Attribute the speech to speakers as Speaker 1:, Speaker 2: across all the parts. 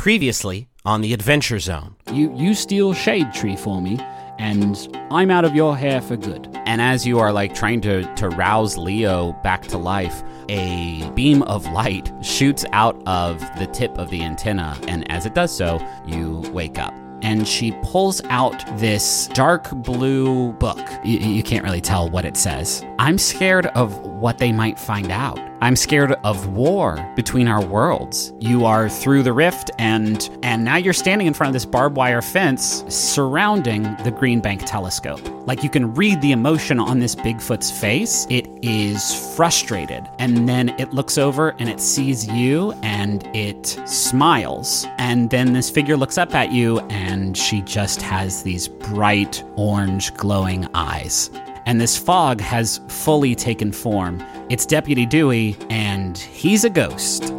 Speaker 1: Previously on the Adventure Zone.
Speaker 2: You steal Shade Tree for me, and I'm out of your hair for good.
Speaker 3: And as you are trying to rouse Leo back to life, a beam of light shoots out of the tip of the antenna, and as it does so, you wake up. And she pulls out this dark blue book. You can't really tell what it says. I'm scared of what they might find out. I'm scared of war between our worlds. You are through the rift, and now you're standing in front of this barbed wire fence surrounding the Green Bank telescope. Like, you can read the emotion on this Bigfoot's face. It is frustrated. And then it looks over and it sees you and it smiles. And then this figure looks up at you and she just has these bright orange glowing eyes. And this fog has fully taken form. It's Deputy Dewey, and he's a ghost.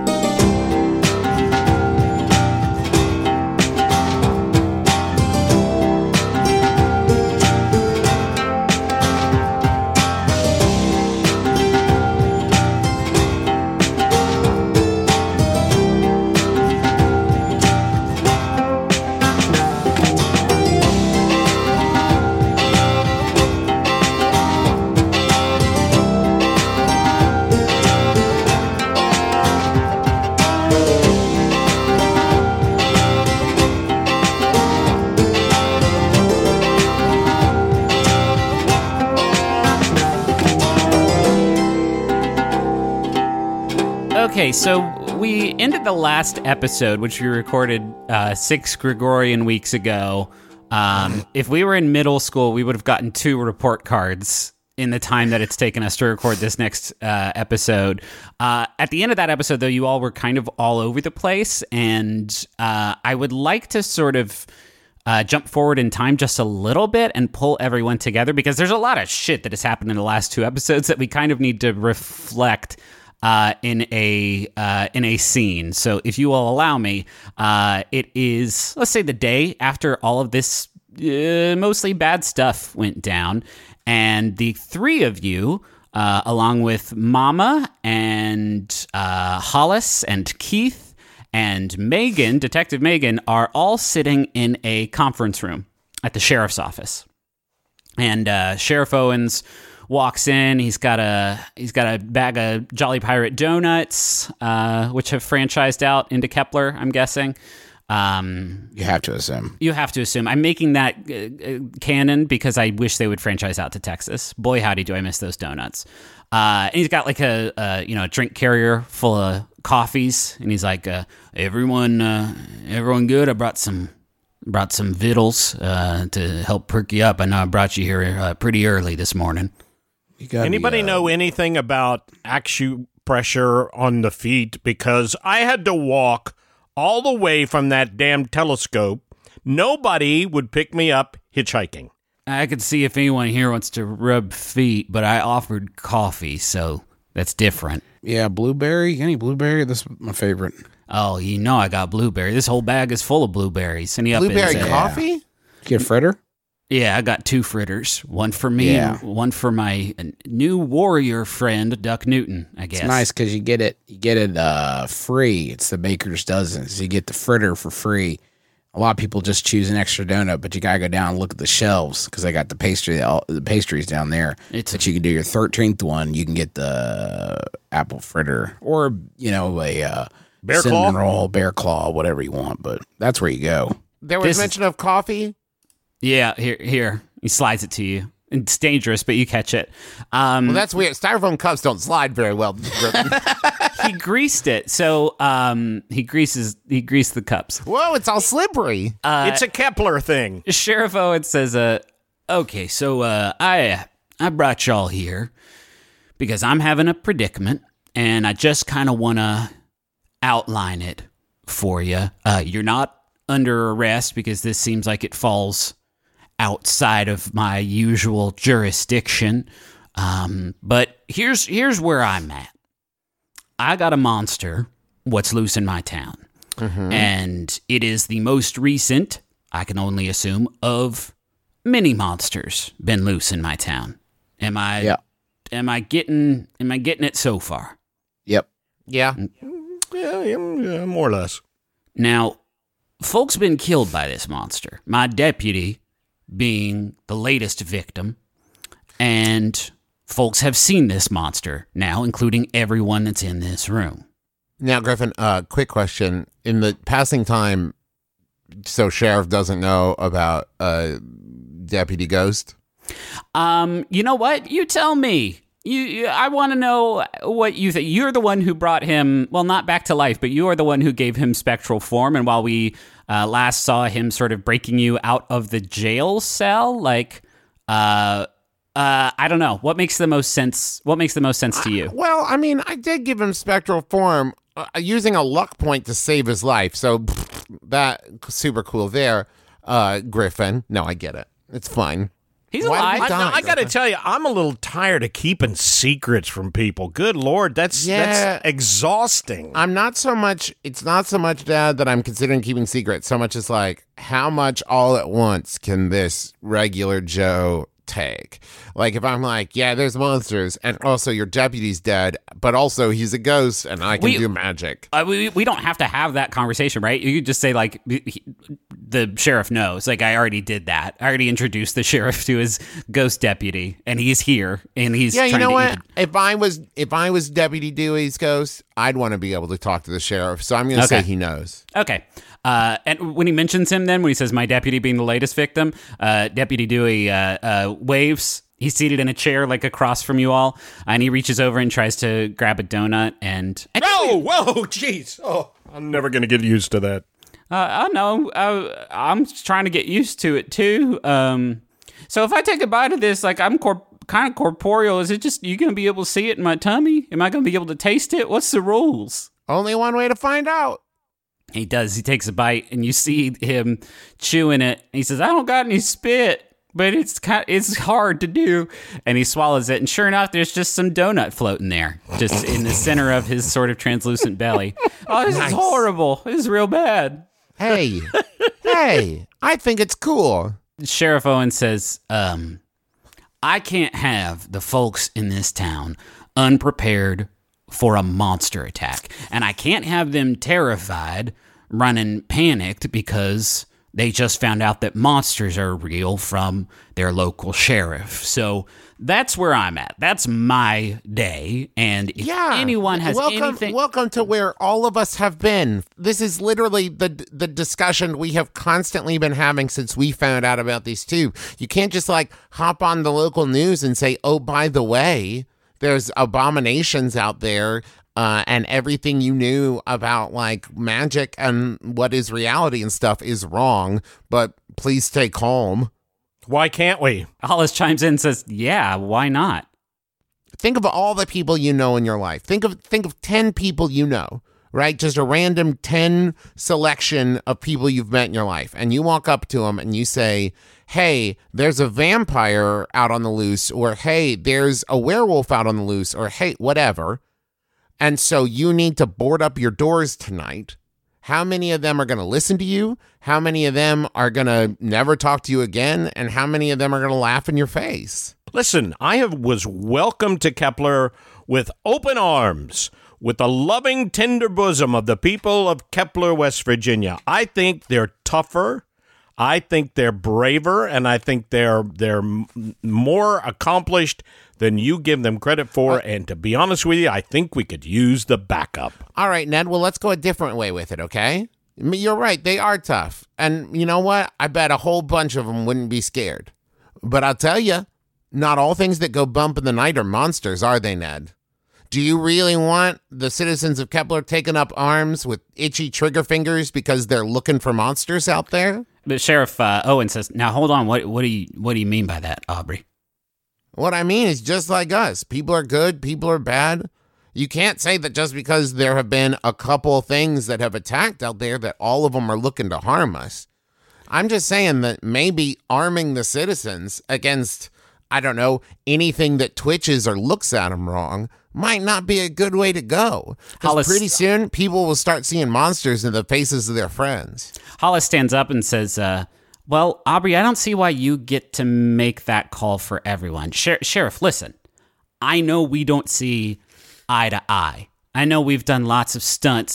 Speaker 3: Okay, so we ended the last episode, which we recorded 6 Gregorian weeks ago. If we were in middle school, we would have gotten 2 report cards in the time that it's taken us to record this next episode. At the end of that episode, though, you all were kind of all over the place, and I would like to sort of jump forward in time just a little bit and pull everyone together, because there's a lot of shit that has happened in the last 2 episodes that we kind of need to reflect in a scene. So if you will allow me, it is, let's say, the day after all of this mostly bad stuff went down, and the 3 of you, along with Mama and Hollis and Keith and Megan, Detective Megan, are all sitting in a conference room at the sheriff's office. And Sheriff Owens walks in. He's got a bag of Jolly Pirate donuts, which have franchised out into Kepler, I'm guessing.
Speaker 4: You have to assume. You
Speaker 3: have to assume. I'm making that canon because I wish they would franchise out to Texas. Boy, howdy, do I miss those donuts. And he's got like a drink carrier full of coffees, and he's like, everyone good? I brought some vittles to help perk you up. I know I brought you here pretty early this morning.
Speaker 1: Anybody know anything about acupressure on the feet? Because I had to walk all the way from that damn telescope. Nobody would pick me up hitchhiking.
Speaker 3: I could see if anyone here wants to rub feet, but I offered coffee, so that's different.
Speaker 4: Yeah, blueberry. Any blueberry? This is my favorite.
Speaker 3: Oh, you know I got blueberry. This whole bag is full of blueberries.
Speaker 4: Blueberry coffee? Yeah. Get a fritter?
Speaker 3: Yeah, I got 2 fritters. One for me and one for my new warrior friend, Duck Newton, I guess.
Speaker 4: It's nice because you get it free. It's the baker's dozen. So you get the fritter for free. A lot of people just choose an extra donut, but you got to go down and look at the shelves because they got the pastries down there. But you can do your 13th one. You can get the apple fritter or, a
Speaker 1: bear
Speaker 4: cinnamon
Speaker 1: claw?
Speaker 4: Roll, bear claw, whatever you want. But that's where you go.
Speaker 5: There was mention of coffee?
Speaker 3: Yeah, here. He slides it to you. It's dangerous, but you catch it.
Speaker 5: Well, that's weird. Styrofoam cups don't slide very well.
Speaker 3: He greased it, so he greased the cups.
Speaker 5: Whoa, it's all slippery.
Speaker 1: It's a Kepler thing.
Speaker 3: Sheriff Owen says, okay, so I brought y'all here because I'm having a predicament, and I just kind of want to outline it for you. You're not under arrest because this seems like it falls outside of my usual jurisdiction. But here's where I'm at. I got a monster what's loose in my town. Mm-hmm. And it is the most recent, I can only assume, of many monsters been loose in my town. Am I getting it so far?
Speaker 4: Yep.
Speaker 5: Yeah.
Speaker 1: Yeah, more or less.
Speaker 2: Now, folks been killed by this monster. My deputy being the latest victim, and folks have seen this monster now, including everyone that's in this room.
Speaker 5: Now, Griffin, quick question. In the passing time, so Sheriff doesn't know about Deputy Ghost?
Speaker 2: You know what? You tell me. I want to know what you think. You're the one who brought him, well, not back to life, but you are the one who gave him spectral form. And while we last saw him sort of breaking you out of the jail cell, like, I don't know. What makes the most sense? What makes the most sense to you?
Speaker 5: Well, I mean, I did give him spectral form using a luck point to save his life. So that super cool there, Griffin. No, I get it. It's fine.
Speaker 2: He's
Speaker 5: Why did
Speaker 2: alive.
Speaker 5: he die?
Speaker 1: I got to tell you, I'm a little tired of keeping secrets from people. Good Lord, that's exhausting.
Speaker 5: I'm not so much, it's not so much, Dad, that I'm considering keeping secrets, so much as like, how much all at once can this regular Joe take? Like, if I'm like, yeah, there's monsters, and also your deputy's dead, but also he's a ghost, and I can do magic.
Speaker 2: We don't have to have that conversation, right? You could just say, like, the sheriff knows. Like, I already did that. I already introduced the sheriff to his ghost deputy, and he's here, and he's
Speaker 5: Yeah, you
Speaker 2: trying
Speaker 5: know
Speaker 2: to
Speaker 5: what? If I was Deputy Dewey's ghost, I'd want to be able to talk to the sheriff, so I'm going to say he knows.
Speaker 2: Okay. And when he mentions him then, when he says my deputy being the latest victim, Deputy Dewey waves. He's seated in a chair like across from you all, and he reaches over and tries to grab a donut. And
Speaker 1: Whoa, jeez. Oh, I'm never going to get used to that.
Speaker 2: I know. I'm trying to get used to it too. So if I take a bite of this, like I'm kind of corporeal, is it just you going to be able to see it in my tummy? Am I going to be able to taste it? What's the rules?
Speaker 5: Only one way to find out.
Speaker 2: He does. He takes a bite, and you see him chewing it. He says, "I don't got any spit, but it's hard to do." And he swallows it, and sure enough, there's just some donut floating there, just in the center of his sort of translucent belly. Oh, this is horrible. This is real bad.
Speaker 5: Hey, I think it's cool.
Speaker 2: Sheriff Owen says, I can't have the folks in this town unprepared for a monster attack. And I can't have them terrified, running panicked because they just found out that monsters are real from their local sheriff. So that's where I'm at. That's my day. And if anyone has anything...
Speaker 5: Welcome to where all of us have been. This is literally the discussion we have constantly been having since we found out about these two. You can't just like hop on the local news and say, oh, by the way, there's abominations out there, and everything you knew about like magic and what is reality and stuff is wrong, but please stay calm.
Speaker 1: Why can't we?
Speaker 2: Hollis chimes in and says, yeah, why not?
Speaker 5: Think of all the people you know in your life. Think of 10 people you know, right? Just a random 10 selection of people you've met in your life. And you walk up to them and you say, hey, there's a vampire out on the loose, or hey, there's a werewolf out on the loose, or hey, whatever. And so you need to board up your doors tonight. How many of them are going to listen to you? How many of them are going to never talk to you again? And how many of them are going to laugh in your face?
Speaker 1: Listen, was welcomed to Kepler with open arms, with the loving, tender bosom of the people of Kepler, West Virginia. I think they're tougher. I think they're braver, and I think they're more accomplished than you give them credit for. And to be honest with you, I think we could use the backup.
Speaker 5: All right, Ned. Well, let's go a different way with it, okay? I mean, you're right. They are tough. And you know what? I bet a whole bunch of them wouldn't be scared. But I'll tell you, not all things that go bump in the night are monsters, are they, Ned? Do you really want the citizens of Kepler taking up arms with itchy trigger fingers because they're looking for monsters out there?
Speaker 2: But Sheriff Owen says, now hold on, what do you mean by that, Aubrey?
Speaker 5: What I mean is just like us. People are good, people are bad. You can't say that just because there have been a couple things that have attacked out there that all of them are looking to harm us. I'm just saying that maybe arming the citizens against, I don't know, anything that twitches or looks at them wrong might not be a good way to go. Because pretty soon, people will start seeing monsters in the faces of their friends.
Speaker 2: Hollis stands up and says, well, Aubrey, I don't see why you get to make that call for everyone. Sheriff, listen, I know we don't see eye to eye. I know we've done lots of stunts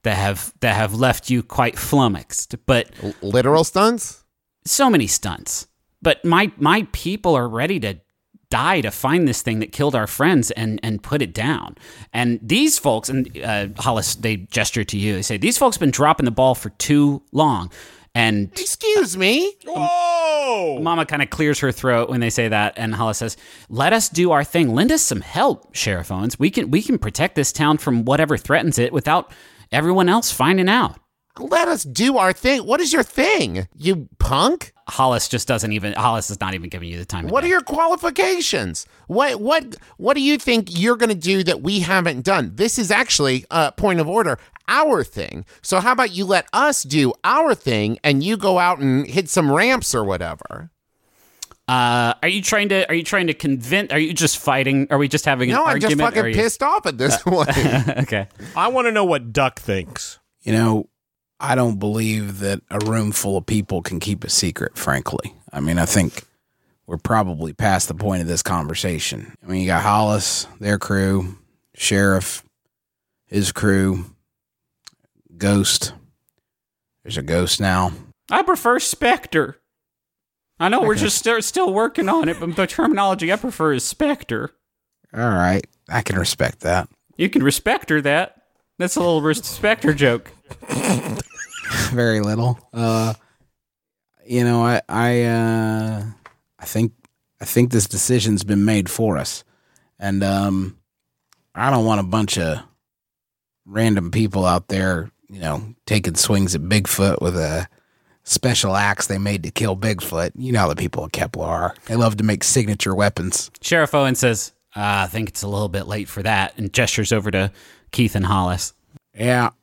Speaker 2: that have left you quite flummoxed. But
Speaker 5: Literal stunts?
Speaker 2: so many stunts. But my people are ready to die to find this thing that killed our friends and put it down. And these folks, and Hollis, they gesture to you. They say, these folks have been dropping the ball for too long. And
Speaker 5: Excuse me?
Speaker 1: Whoa!
Speaker 2: Mama kind of clears her throat when they say that, and Hollis says, let us do our thing. Lend us some help, Sheriff Owens. We can protect this town from whatever threatens it without everyone else finding out.
Speaker 5: Let us do our thing. What is your thing, you punk?
Speaker 2: Hollis is not even giving you the time of
Speaker 5: What are
Speaker 2: day.
Speaker 5: your qualifications? What do you think you're going to do that we haven't done? This is actually, point of order, our thing. So how about you let us do our thing and you go out and hit some ramps or whatever?
Speaker 2: Are you trying to convince? Are you just fighting? Are we just having an
Speaker 5: No, I'm
Speaker 2: argument?
Speaker 5: just fucking pissed off at this point.
Speaker 2: Okay.
Speaker 1: I want to know what Duck thinks.
Speaker 4: You know, I don't believe that a room full of people can keep a secret, frankly. I mean, I think we're probably past the point of this conversation. I mean, you got Hollis, their crew, Sheriff, his crew, Ghost. There's a Ghost now.
Speaker 2: I prefer Spectre. I know we're just still working on it, but the terminology I prefer is Spectre.
Speaker 4: All right. I can respect that.
Speaker 2: You can respect her that. That's a little Spectre joke.
Speaker 4: Very little. You know, I think this decision's been made for us, and I don't want a bunch of random people out there, you know, taking swings at Bigfoot with a special axe they made to kill Bigfoot. You know how the people at Kepler are. They love to make signature weapons.
Speaker 2: Sheriff Owen says, I think it's a little bit late for that, and gestures over to Keith and Hollis.
Speaker 4: Yeah.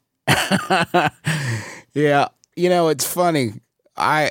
Speaker 4: Yeah. You know, it's funny. A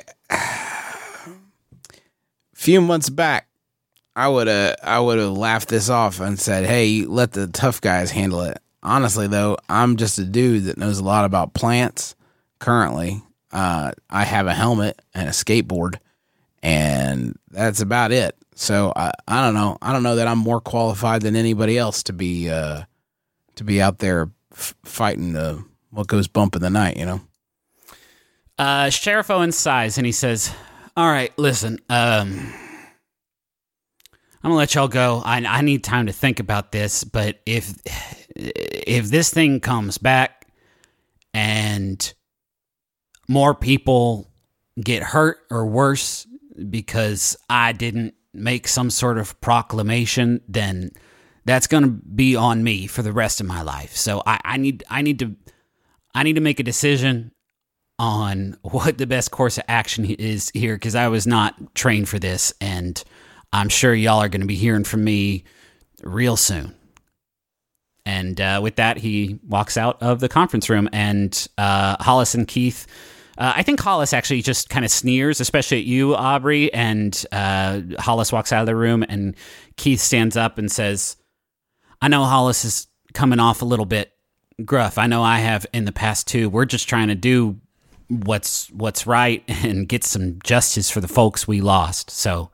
Speaker 4: few months back, I would have laughed this off and said, hey, let the tough guys handle it. Honestly, though, I'm just a dude that knows a lot about plants. Currently, I have a helmet and a skateboard, and that's about it. So I don't know. I don't know that I'm more qualified than anybody else to be out there fighting what goes bump in the night, you know?
Speaker 2: Sheriff Owen sighs and he says, all right, listen, I'm going to let y'all go. I need time to think about this, but if this thing comes back and more people get hurt or worse because I didn't make some sort of proclamation, then that's going to be on me for the rest of my life. So I need to make a decision on what the best course of action is here, because I was not trained for this, and I'm sure y'all are going to be hearing from me real soon. And with that, he walks out of the conference room, and Hollis and Keith, I think Hollis actually just kind of sneers, especially at you, Aubrey, and Hollis walks out of the room, and Keith stands up and says, I know Hollis is coming off a little bit gruff. I know I have in the past too. We're just trying to do what's right and get some justice for the folks we lost. So,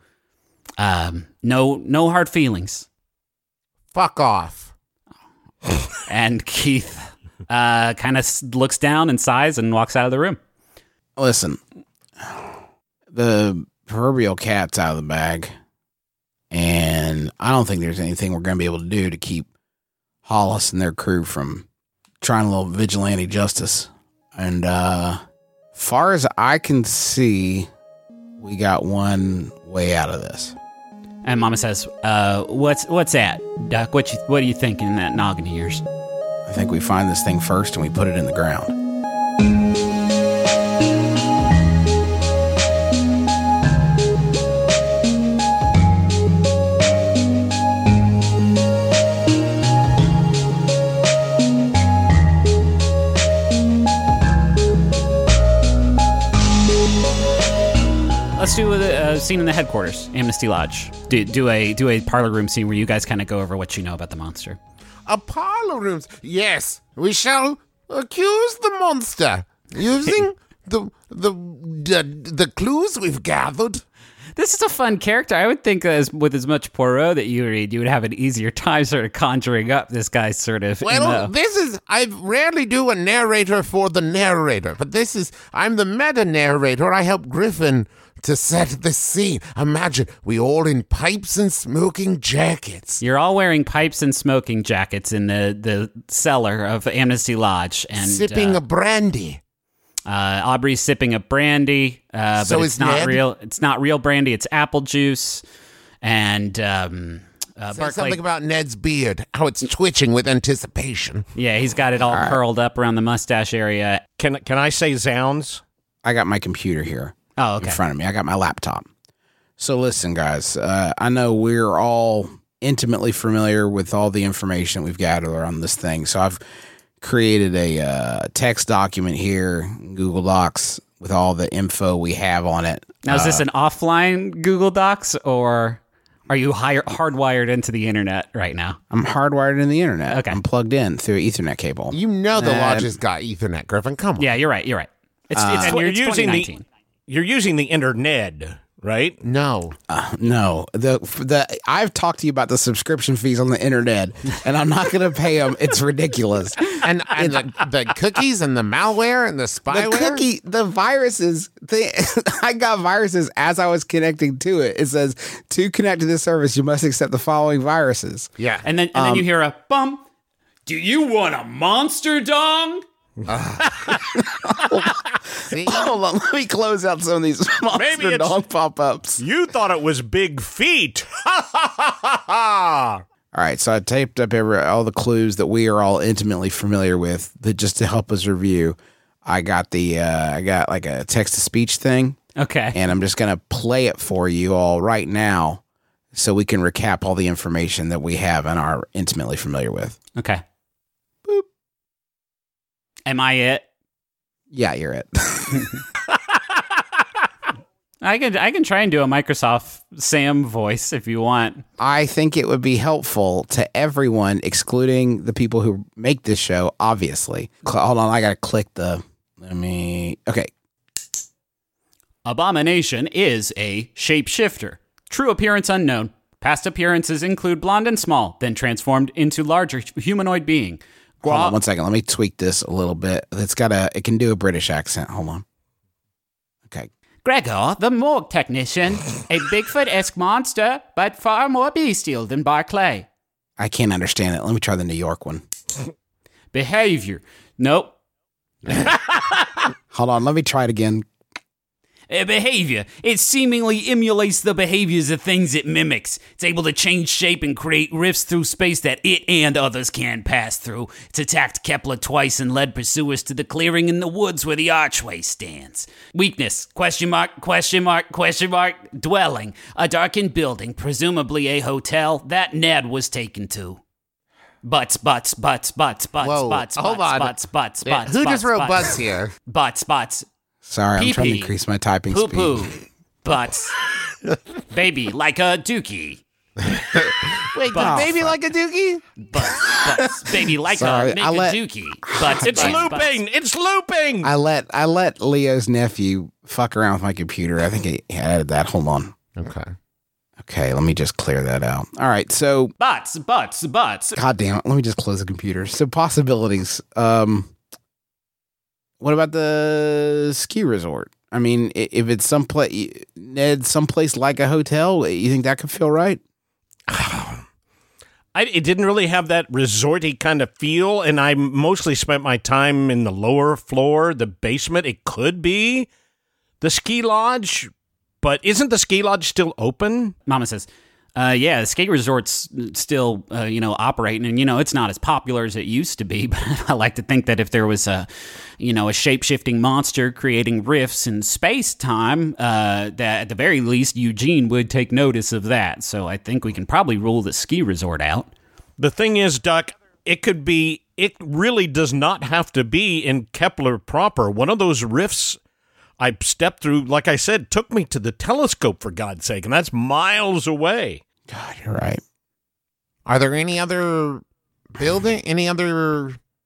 Speaker 2: no hard feelings.
Speaker 5: Fuck off.
Speaker 2: And Keith kind of looks down and sighs and walks out of the room.
Speaker 4: Listen, the proverbial cat's out of the bag, and I don't think there's anything we're going to be able to do to keep Hollis and their crew from trying a little vigilante justice. And far as I can see, we got one way out of this.
Speaker 2: And Mama says, "What's that, Duck? What are you thinking in that noggin of yours?"
Speaker 4: I think we find this thing first and we put it in the ground.
Speaker 2: Let's do a scene in the headquarters, Amnesty Lodge. Do a parlor room scene where you guys kind of go over what you know about the monster.
Speaker 5: A parlor room. Yes, we shall accuse the monster using the clues we've gathered.
Speaker 3: This is a fun character. I would think with as much Poirot that you read, you would have an easier time sort of conjuring up this guy's sort of.
Speaker 5: Well, I rarely do a narrator for the narrator, but I'm the meta narrator. I help Griffin to set the scene. Imagine we all in pipes and smoking jackets.
Speaker 3: You're all wearing pipes and smoking jackets in the cellar of Amnesty Lodge and
Speaker 5: sipping a brandy.
Speaker 3: Aubrey's sipping a brandy, but
Speaker 5: So
Speaker 3: it's
Speaker 5: is
Speaker 3: not
Speaker 5: Ned?
Speaker 3: real. It's not real brandy. It's apple juice. And
Speaker 5: Say
Speaker 3: Barclay,
Speaker 5: something about Ned's beard, how it's twitching with anticipation.
Speaker 3: yeah, he's got it all curled up around the mustache area.
Speaker 1: Can I say zounds?
Speaker 4: I got my computer here
Speaker 3: Oh,
Speaker 4: in
Speaker 3: okay.
Speaker 4: front of me. I got my laptop. So listen, guys, I know we're all intimately familiar with all the information we've gathered on this thing. So I've created a text document here, in Google Docs, with all the info we have on it.
Speaker 3: Now, is this an offline Google Docs, or are you hardwired into the internet right now?
Speaker 4: I'm hardwired in the internet.
Speaker 3: Okay.
Speaker 4: I'm plugged in through an Ethernet cable.
Speaker 5: You know the lodge has got Ethernet, Griffin. Come on.
Speaker 3: Yeah, you're right. You're right. It's
Speaker 1: And you're
Speaker 3: it's
Speaker 1: using
Speaker 3: 2019.
Speaker 1: you're using the internet, right?
Speaker 5: No.
Speaker 4: No, I've talked to you about the subscription fees on the internet, and I'm not going to pay them. It's ridiculous.
Speaker 5: And the cookies and the malware and the spyware.
Speaker 4: The viruses. I got viruses as I was connecting to it. It says, to connect to this service, you must accept the following viruses.
Speaker 5: Yeah.
Speaker 3: And then you hear a bum. Do you want a monster dong?
Speaker 5: See?
Speaker 4: Hold on, let me close out some of these monster
Speaker 1: it's-
Speaker 4: dog pop-ups.
Speaker 1: You thought it was big feet. Ha ha ha ha!
Speaker 4: All right, so I taped up all the clues that we are all intimately familiar with, that just to help us review. I got like a text-to-speech thing,
Speaker 3: Okay.
Speaker 4: and I'm just gonna play it for you all right now, so we can recap all the information that we have and are intimately familiar with.
Speaker 3: Okay. Boop. Am I it?
Speaker 4: Yeah, you're it.
Speaker 3: I can try and do a Microsoft Sam voice if you want.
Speaker 4: I think it would be helpful to everyone, excluding the people who make this show, obviously. Hold on, I gotta click okay.
Speaker 3: Abomination is a shapeshifter. True appearance unknown. Past appearances include blonde and small, then transformed into larger humanoid being.
Speaker 4: Hold on 1 second. Let me tweak this a little bit. It can do a British accent. Hold on. Okay.
Speaker 3: Gregor, the morgue technician, a Bigfoot-esque monster, but far more bestial than Barclay.
Speaker 4: I can't understand it. Let me try the New York one.
Speaker 3: Behavior. Nope.
Speaker 4: Hold on. Let me try it again.
Speaker 3: Behavior. It seemingly emulates the behaviors of things it mimics. It's able to change shape and create rifts through space that it and others can pass through. It's attacked Kepler twice and led pursuers to the clearing in the woods where the archway stands. Weakness. ? Dwelling. A darkened building, presumably a hotel, that Ned was taken to. Butts.
Speaker 5: Whoa,
Speaker 3: Butts.
Speaker 5: hold on.
Speaker 3: Butts.
Speaker 5: Who just wrote butts here?
Speaker 3: Butts.
Speaker 4: Sorry, I'm trying to
Speaker 3: Pee-pee.
Speaker 4: increase my typing
Speaker 3: Poo
Speaker 4: speed.
Speaker 3: poo. Butts. Baby, like a dookie.
Speaker 5: Wait,
Speaker 3: Butts.
Speaker 5: baby like a dookie?
Speaker 3: Butts. Baby, like
Speaker 4: Sorry,
Speaker 3: a
Speaker 4: I let-
Speaker 3: dookie. Butts.
Speaker 1: It's
Speaker 3: butts,
Speaker 1: looping. It's looping.
Speaker 4: I let Leo's nephew fuck around with my computer. I think he added that. Hold on. Okay, let me just clear that out. All right, so
Speaker 3: Butts.
Speaker 4: God damn it. Let me just close the computer. So possibilities. What about the ski resort? I mean, if it's someplace like a hotel, you think that could feel right?
Speaker 1: It didn't really have that resorty kind of feel, and I mostly spent my time in the lower floor, the basement. It could be the ski lodge, but isn't the ski lodge still open?
Speaker 3: Mama says, yeah, the ski resort's still, operating, and, it's not as popular as it used to be, but I like to think that if there was a shape-shifting monster creating rifts in space-time, that at the very least, Eugene would take notice of that. So I think we can probably rule the ski resort out.
Speaker 1: The thing is, Duck, it really does not have to be in Kepler proper. One of those rifts I stepped through, like I said, took me to the telescope, for God's sake, and that's miles away.
Speaker 4: God, you're right.
Speaker 5: Are there any other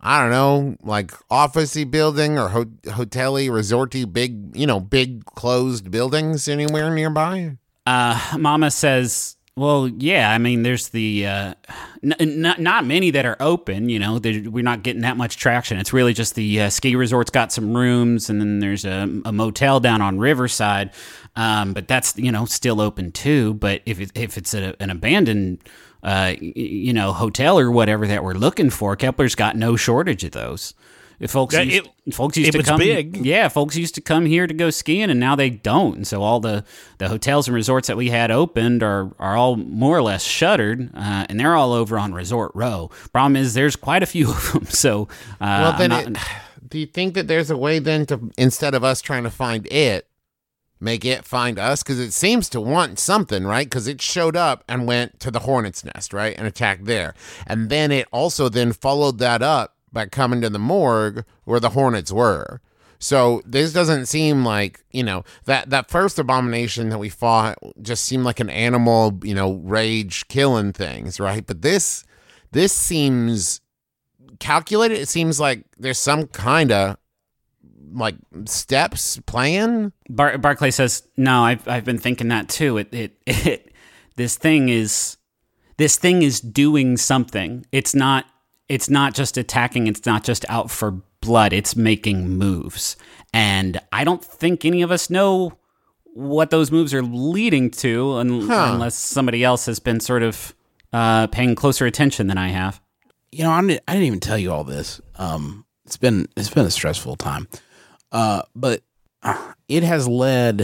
Speaker 5: I don't know, like office-y building or hotel-y, resort-y, big, big closed buildings anywhere nearby?
Speaker 2: Mama says, well, yeah, I mean, there's the not many that are open. We're not getting that much traction. It's really just the ski resort's got some rooms, and then there's a motel down on Riverside, but that's still open too. But if it's an abandoned hotel or whatever that we're looking for, Kepler's got no shortage of those. Folks used to come.
Speaker 1: Big.
Speaker 2: Yeah, folks used to come here to go skiing, and now they don't. And so all the hotels and resorts that we had opened are all more or less shuttered, and they're all over on Resort Row. Problem is, there's quite a few of them. So,
Speaker 5: well, then, do you think that there's a way then to, instead of us trying to find it, make it find us? Because it seems to want something, right? Because it showed up and went to the Hornet's Nest, right, and attacked there, and then it also then followed that up by coming to the morgue where the Hornets were. So this doesn't seem like, that first abomination that we fought just seemed like an animal, rage killing things, right? But this seems calculated. It seems like there's some kind of like steps plan.
Speaker 2: Barclay says, no, I've been thinking that too. This thing is doing something. It's not just attacking. It's not just out for blood. It's making moves. And I don't think any of us know what those moves are leading to unless somebody else has been sort of paying closer attention than I have.
Speaker 4: I didn't even tell you all this. It's been a stressful time. But it has led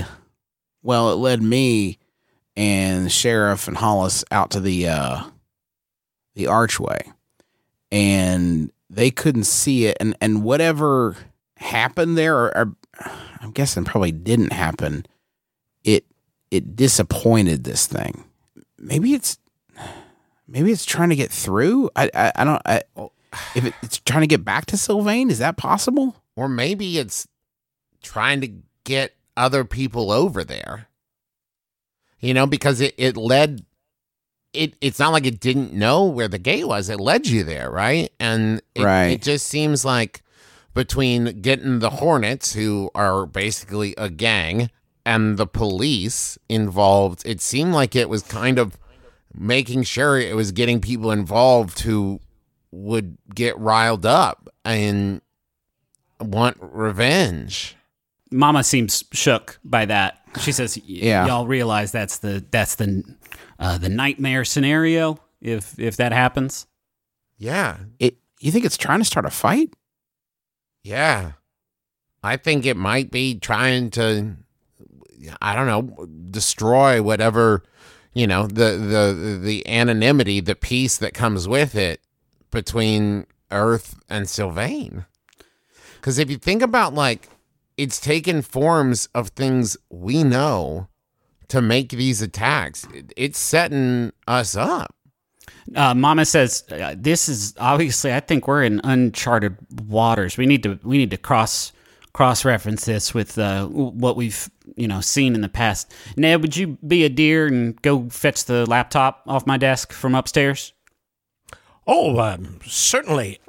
Speaker 4: me and Sheriff and Hollis out to the archway. And they couldn't see it, and whatever happened there, or I'm guessing probably didn't happen, it disappointed this thing. Maybe it's trying to get through. I don't. If it's trying to get back to Sylvain, is that possible?
Speaker 5: Or maybe it's trying to get other people over there. Because it led. It's not like it didn't know where the gate was. It led you there, right? And it just seems like between getting the Hornets, who are basically a gang, and the police involved, it seemed like it was kind of making sure it was getting people involved who would get riled up and want revenge.
Speaker 2: Mama seems shook by that. She says,
Speaker 4: Yeah.
Speaker 2: Y'all realize that's the nightmare scenario if that happens?
Speaker 5: Yeah.
Speaker 4: You think it's trying to start a fight?
Speaker 5: Yeah. I think it might be trying to, I don't know, destroy whatever, the anonymity, the peace that comes with it between Earth and Sylvain. Because if you think about, it's taken forms of things we know to make these attacks. It's setting us up.
Speaker 2: Mama says, this is obviously, I think we're in uncharted waters. We need to cross-reference this with what we've seen in the past. Ned, would you be a dear and go fetch the laptop off my desk from upstairs?
Speaker 1: Oh, certainly.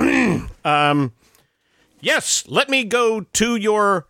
Speaker 1: Yes, let me go to your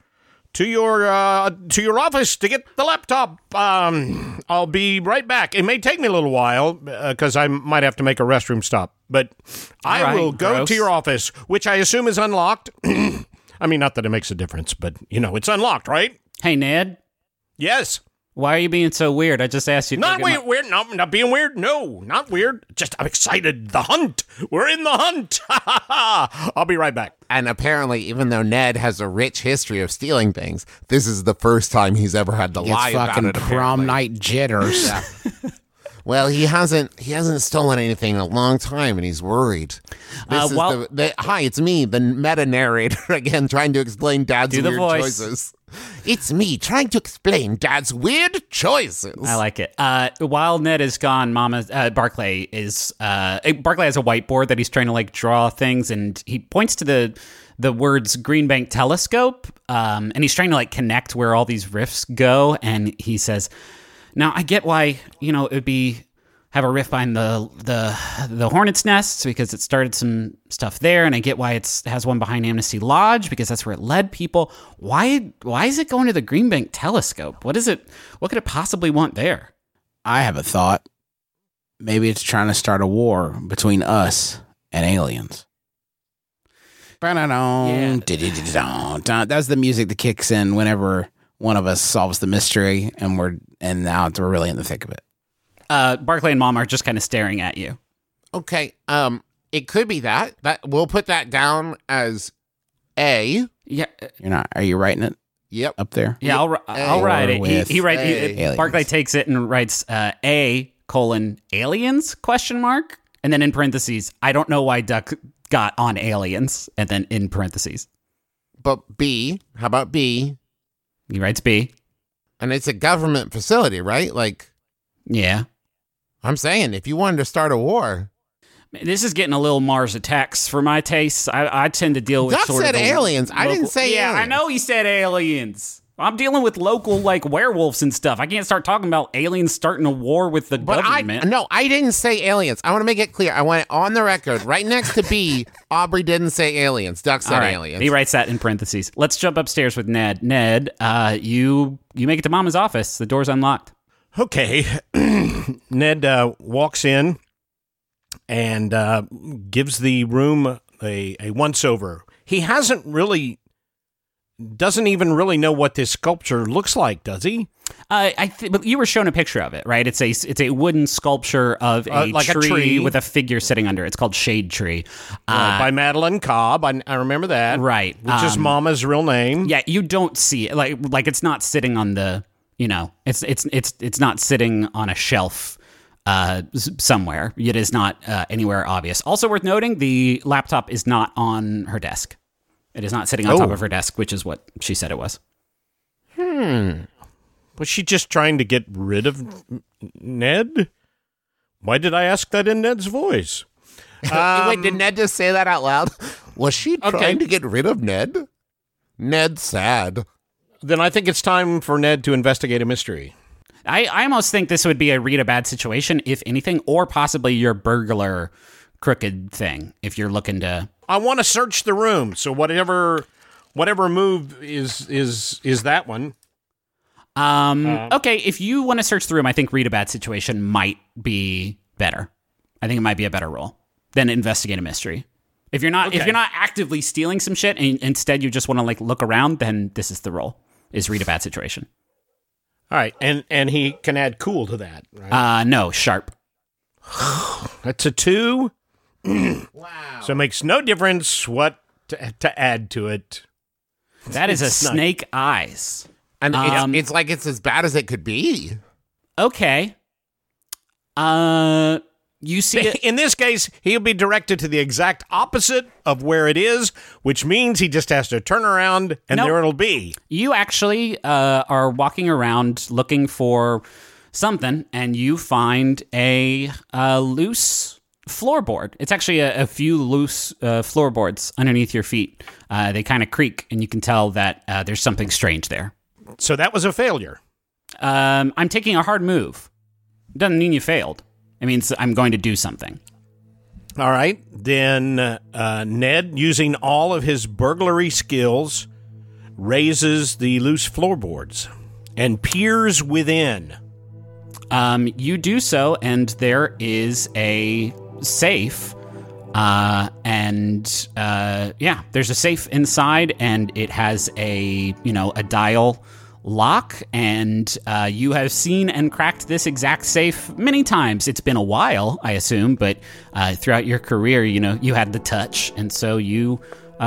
Speaker 1: office to get the laptop. I'll be right back. It may take me a little while because I might have to make a restroom stop, but I will go to your office, which I assume is unlocked. I mean, not that it makes a difference, but it's unlocked, right?
Speaker 2: Hey, Ned.
Speaker 1: Yes.
Speaker 2: Why are you being so weird? I just asked you.
Speaker 1: Not weird. No, not being weird. No, not weird. Just I'm excited. The hunt. We're in the hunt. I'll be right back.
Speaker 5: And apparently, even though Ned has a rich history of stealing things, this is the first time he's ever had to lie about
Speaker 4: fucking
Speaker 5: it.
Speaker 4: prom night jitters.
Speaker 5: Yeah. Well, he hasn't stolen anything in a long time, and he's worried. Hi, it's me, the meta narrator again, trying to explain Dad's weird choices. It's me trying to explain Dad's weird choices.
Speaker 2: I like it. While Ned is gone, Barclay has a whiteboard that he's trying to draw things, and he points to the words Greenbank Telescope, and he's trying to connect where all these rifts go, and he says, "Now I get why it would be have a rift behind the Hornet's Nest because it started some stuff there, and I get why it has one behind Amnesty Lodge because that's where it led people. Why is it going to the Green Bank Telescope? What is it? What could it possibly want there?
Speaker 4: I have a thought. Maybe it's trying to start a war between us and aliens.
Speaker 2: Yeah.
Speaker 4: That's the music that kicks in whenever one of us solves the mystery, and now we're really in the thick of it.
Speaker 2: Barclay and Mom are just kind of staring at you.
Speaker 5: Okay. It could be that. We'll put that down as A.
Speaker 2: Yeah,
Speaker 4: You're not. Are you writing it
Speaker 5: Yep.
Speaker 4: up there?
Speaker 2: yeah. I'll write it.
Speaker 4: With
Speaker 2: He writes.
Speaker 4: aliens.
Speaker 2: Barclay takes it and writes A:aliens ? And then in parentheses, I don't know why Duck got on aliens. And then in parentheses,
Speaker 5: But B. How about B?
Speaker 2: he writes B.
Speaker 5: And it's a government facility, right? Like,
Speaker 2: Yeah.
Speaker 5: I'm saying, if you wanted to start a war.
Speaker 2: This is getting a little Mars Attacks for my tastes. I tend to deal with
Speaker 5: Duck
Speaker 2: sort
Speaker 5: said
Speaker 2: of the
Speaker 5: aliens. I didn't say
Speaker 2: Yeah,
Speaker 5: aliens.
Speaker 2: I know he said aliens. I'm dealing with local, like, werewolves and stuff. I can't start talking about aliens starting a war with the
Speaker 5: But
Speaker 2: government.
Speaker 5: I didn't say aliens. I want to make it clear. I want it on the record. Right next to B, Aubrey didn't say aliens. Duck said
Speaker 2: All right.
Speaker 5: aliens.
Speaker 2: He writes that in parentheses. Let's jump upstairs with Ned. Ned, you make it to Mama's office. The door's unlocked.
Speaker 1: Okay. Ned walks in and gives the room a once-over. He doesn't even really know what this sculpture looks like, does he?
Speaker 2: But you were shown a picture of it, right? It's a wooden sculpture of
Speaker 1: like a tree.
Speaker 2: with a figure sitting under it. It's called Shade Tree.
Speaker 1: By Madeline Cobb. I remember that.
Speaker 2: Right.
Speaker 1: Which is Mama's real name.
Speaker 2: Yeah, you don't see it. Like it's not sitting on the, it's not sitting on a shelf somewhere. It is not anywhere obvious. Also worth noting, the laptop is not on her desk. It is not sitting on top of her desk, which is what she said it was.
Speaker 1: Was she just trying to get rid of Ned? Why did I ask that in Ned's voice?
Speaker 5: Wait, did Ned just say that out loud? Was she trying to get rid of Ned? Ned's sad.
Speaker 1: Then I think it's time for Ned to investigate a mystery.
Speaker 2: I almost think this would be a read a bad situation, if anything, or possibly your burglar crooked thing, if you're looking to...
Speaker 1: I want to search the room, so whatever move is that one.
Speaker 2: Okay, if you want to search the room, I think read a bad situation might be better. I think it might be a better role than investigate a mystery. If you're not actively stealing some shit and instead you just want to like look around, then this is the role, is read a bad situation.
Speaker 1: All right, and he can add cool to that, right?
Speaker 2: No, sharp.
Speaker 1: That's a 2. Wow. So it makes no difference what to add to it.
Speaker 2: That is a
Speaker 1: It's not-
Speaker 2: snake eyes.
Speaker 5: And it's like it's as bad as it could be.
Speaker 2: Okay. You see it.
Speaker 1: In this case, he'll be directed to the exact opposite of where it is, which means he just has to turn around and
Speaker 2: Nope.
Speaker 1: there it'll be.
Speaker 2: You actually are walking around looking for something, and you find a loose floorboard. It's actually a few loose floorboards underneath your feet. They kind of creak, and you can tell that there's something strange there.
Speaker 1: So that was a failure.
Speaker 2: I'm taking a hard move. Doesn't mean you failed. It means I'm going to do something.
Speaker 1: All right. Then Ned, using all of his burglary skills, raises the loose floorboards and peers within.
Speaker 2: You do so, and there is a safe. There's a safe inside, and it has a dial lock, and you have seen and cracked this exact safe many times. It's been a while, I assume, but throughout your career, you had the touch, and so you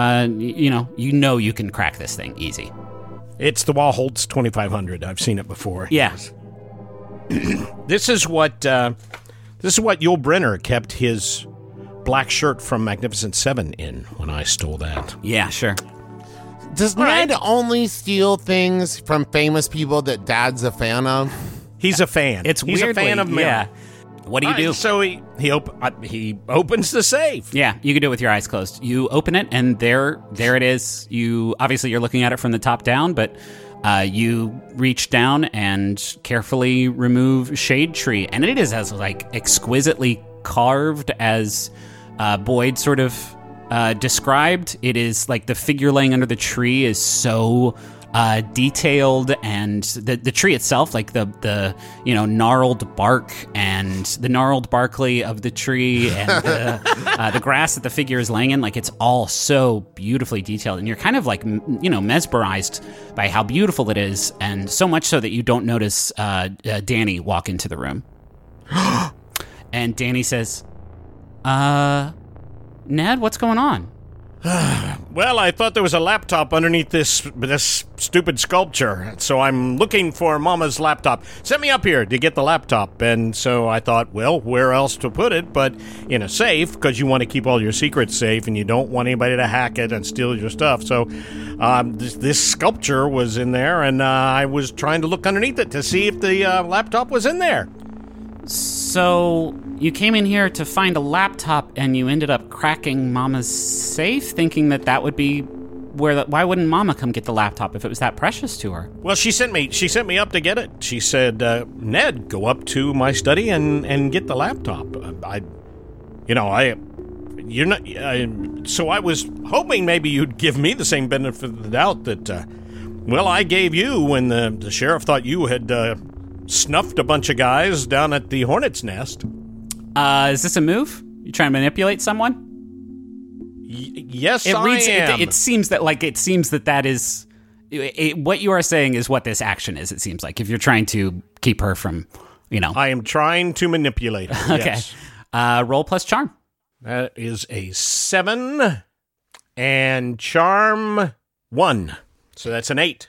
Speaker 2: can crack this thing easy.
Speaker 1: It's the Wallholtz 2500. I've seen it before.
Speaker 2: Yeah.
Speaker 1: This is what Yul Brynner kept his black shirt from Magnificent Seven in when I stole that.
Speaker 2: Yeah, sure.
Speaker 5: Does Ned only steal things from famous people that Dad's a fan of?
Speaker 1: He's a fan.
Speaker 2: It's
Speaker 1: He's
Speaker 2: weirdly,
Speaker 1: a fan of Mel.
Speaker 2: yeah. What do you do?
Speaker 1: So he opens the safe.
Speaker 2: Yeah, you can do it with your eyes closed. You open it, and there it is. You're looking at it from the top down, but you reach down and carefully remove Shade Tree, and it is as like exquisitely carved as Boyd sort of described. It is like the figure laying under the tree is so detailed, and the tree itself, like the gnarled bark and the gnarled barkley of the tree and the grass that the figure is laying in, like it's all so beautifully detailed, and you're kind of like mesmerized by how beautiful it is, and so much so that you don't notice Danny walk into the room. And Danny says, Ned, what's going on?
Speaker 1: Well, I thought there was a laptop underneath this stupid sculpture, so I'm looking for Mama's laptop. Sent me up here to get the laptop, and so I thought, well, where else to put it but in a safe, because you want to keep all your secrets safe, and you don't want anybody to hack it and steal your stuff. So this sculpture was in there, and I was trying to look underneath it to see if the laptop was in there.
Speaker 2: So you came in here to find a laptop, and you ended up cracking Mama's safe, thinking that would be why wouldn't Mama come get the laptop if it was that precious to her?
Speaker 1: Well, she sent me up to get it. She said, Ned, go up to my study and get the laptop. So I was hoping maybe you'd give me the same benefit of the doubt that, I gave you when the sheriff thought you had snuffed a bunch of guys down at the Hornet's Nest.
Speaker 2: Is this a move? You trying to manipulate someone?
Speaker 1: Yes, I am.
Speaker 2: It seems that is what you are saying is what this action is. It seems like if you're trying to keep her from,
Speaker 1: I am trying to manipulate her.
Speaker 2: Okay.
Speaker 1: Yes.
Speaker 2: Roll plus charm.
Speaker 1: That is a 7 and charm 1. So that's an 8.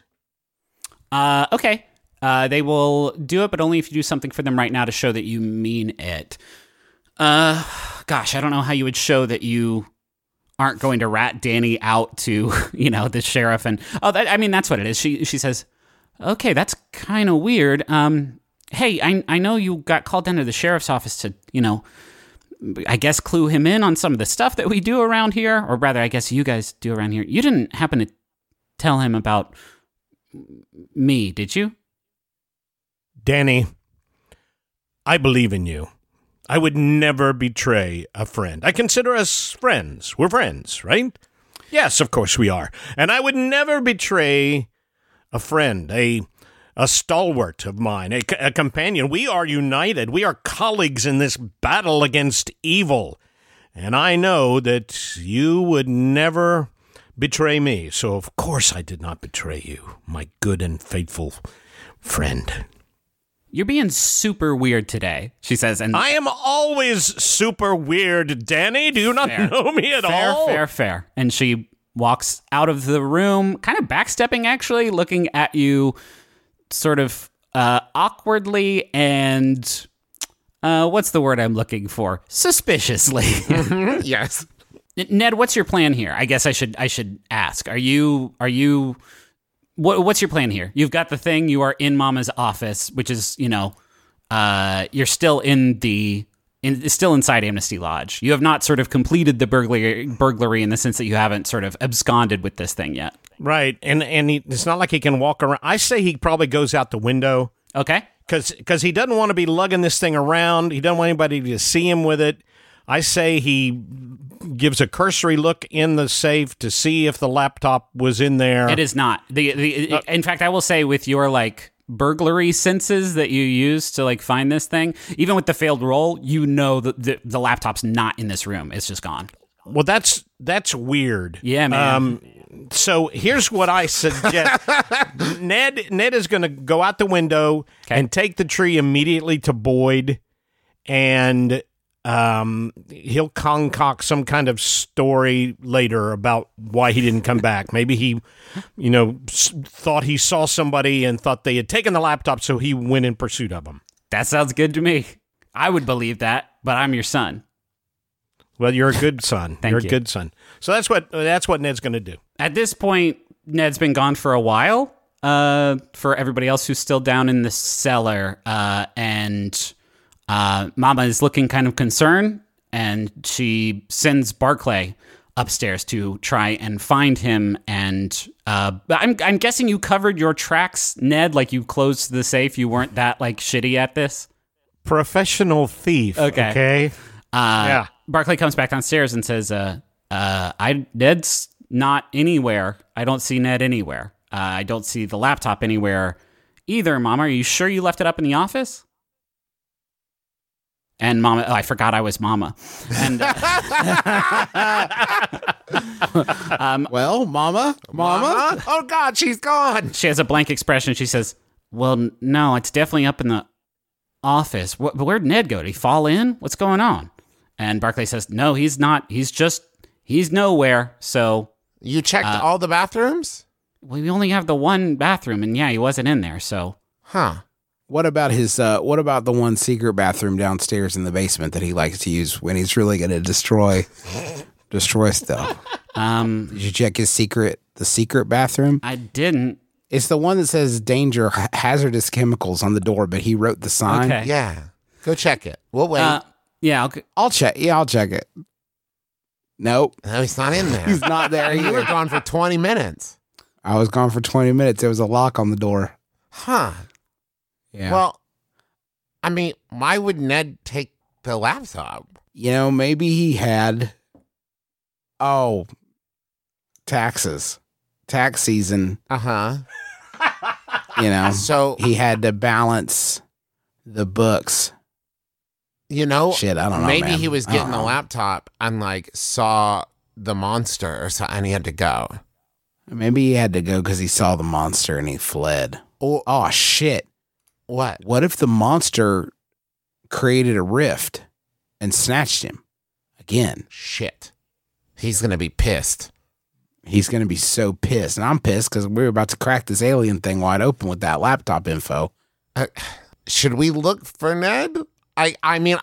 Speaker 2: Okay. They will do it, but only if you do something for them right now to show that you mean it. Gosh, I don't know how you would show that you aren't going to rat Danny out to, the sheriff. And that's what it is. She says, okay, that's kind of weird. Hey, I know you got called down to the sheriff's office to, I guess clue him in on some of the stuff that we do around here, or rather, I guess you guys do around here. You didn't happen to tell him about me, did you?
Speaker 1: Danny, I believe in you. I would never betray a friend. I consider us friends. We're friends, right? Yes, of course we are. And I would never betray a friend, a stalwart of mine, a companion. We are united. We are colleagues in this battle against evil. And I know that you would never betray me. So, of course, I did not betray you, my good and faithful friend.
Speaker 2: You're being super weird today, she says. And
Speaker 1: I am always super weird, Danny. Do you not know me at all?
Speaker 2: Fair. And she walks out of the room, kind of backstepping, actually, looking at you sort of awkwardly and, what's the word I'm looking for? Suspiciously.
Speaker 5: Yes.
Speaker 2: Ned, what's your plan here? I guess I should ask. What's your plan here? You've got the thing. You are in Mama's office, which is, you're still still inside Amnesty Lodge. You have not sort of completed the burglary in the sense that you haven't sort of absconded with this thing yet.
Speaker 1: Right, and it's not like he can walk around. I say he probably goes out the window.
Speaker 2: Okay.
Speaker 1: Because he doesn't want to be lugging this thing around. He doesn't want anybody to see him with it. I say he gives a cursory look in the safe to see if the laptop was in there.
Speaker 2: It is not. In fact, I will say with your burglary senses that you use to find this thing, even with the failed roll, the laptop's not in this room. It's just gone.
Speaker 1: Well, that's weird.
Speaker 2: Yeah, man.
Speaker 1: So here's what I suggest. Ned is going to go out the window and take the tree immediately to Boyd, and he'll concoct some kind of story later about why he didn't come back. Maybe he, thought he saw somebody and thought they had taken the laptop, so he went in pursuit of them.
Speaker 2: That sounds good to me. I would believe that, but I'm your son.
Speaker 1: Well, you're a good son.
Speaker 2: You're
Speaker 1: a good son. So that's what Ned's going to do.
Speaker 2: At this point, Ned's been gone for a while. For everybody else who's still down in the cellar, and Mama is looking kind of concerned, and she sends Barclay upstairs to try and find him. And I'm guessing you covered your tracks, Ned. Like you closed the safe. You weren't that like shitty at this.
Speaker 1: Professional thief. Okay. Yeah.
Speaker 2: Barclay comes back downstairs and says, Ned's not anywhere. I don't see Ned anywhere. I don't see the laptop anywhere either, Mama. Are you sure you left it up in the office? And Mama, I forgot I was Mama. And
Speaker 4: Well, Mama?
Speaker 5: Oh, God, she's gone.
Speaker 2: she has a blank expression. She says, well, no, it's definitely up in the office. Where'd Ned go? Did he fall in? What's going on? And Barclay says, no, he's not. He's nowhere. So
Speaker 5: You checked all the bathrooms?
Speaker 2: we only have the one bathroom. And yeah, he wasn't in there. So,
Speaker 5: Huh.
Speaker 4: What about the one secret bathroom downstairs in the basement that he likes to use when he's really going to destroy stuff? Did you check the secret bathroom?
Speaker 2: I didn't.
Speaker 4: It's the one that says danger, hazardous chemicals on the door, but he wrote the sign.
Speaker 2: Okay.
Speaker 5: Yeah. Go check it. We'll wait.
Speaker 2: Yeah. Okay.
Speaker 4: I'll check. Yeah, I'll check it. Nope.
Speaker 5: No, he's not in there.
Speaker 4: He's not there
Speaker 5: You were
Speaker 4: either.
Speaker 5: gone for 20 minutes.
Speaker 4: I was gone for 20 minutes. There was a lock on the door.
Speaker 5: Huh.
Speaker 4: Yeah.
Speaker 5: Well, I mean, why would Ned take the laptop?
Speaker 4: Maybe he had, taxes. Tax season,
Speaker 5: Uh-huh. So,
Speaker 4: he had to balance the books. Shit, I don't know.
Speaker 5: maybe
Speaker 4: man.
Speaker 5: he was
Speaker 4: I don't
Speaker 5: getting the
Speaker 4: know.
Speaker 5: laptop and, like, saw the monster or something, and he had to go.
Speaker 4: Maybe he had to go because he saw the monster and he fled.
Speaker 5: Or
Speaker 4: Oh, shit.
Speaker 5: what?
Speaker 4: What if the monster created a rift and snatched him again?
Speaker 5: Shit. He's going to be pissed.
Speaker 4: He's going to be so pissed. And I'm pissed because we're about to crack this alien thing wide open with that laptop info.
Speaker 5: Should we look for Ned? I'm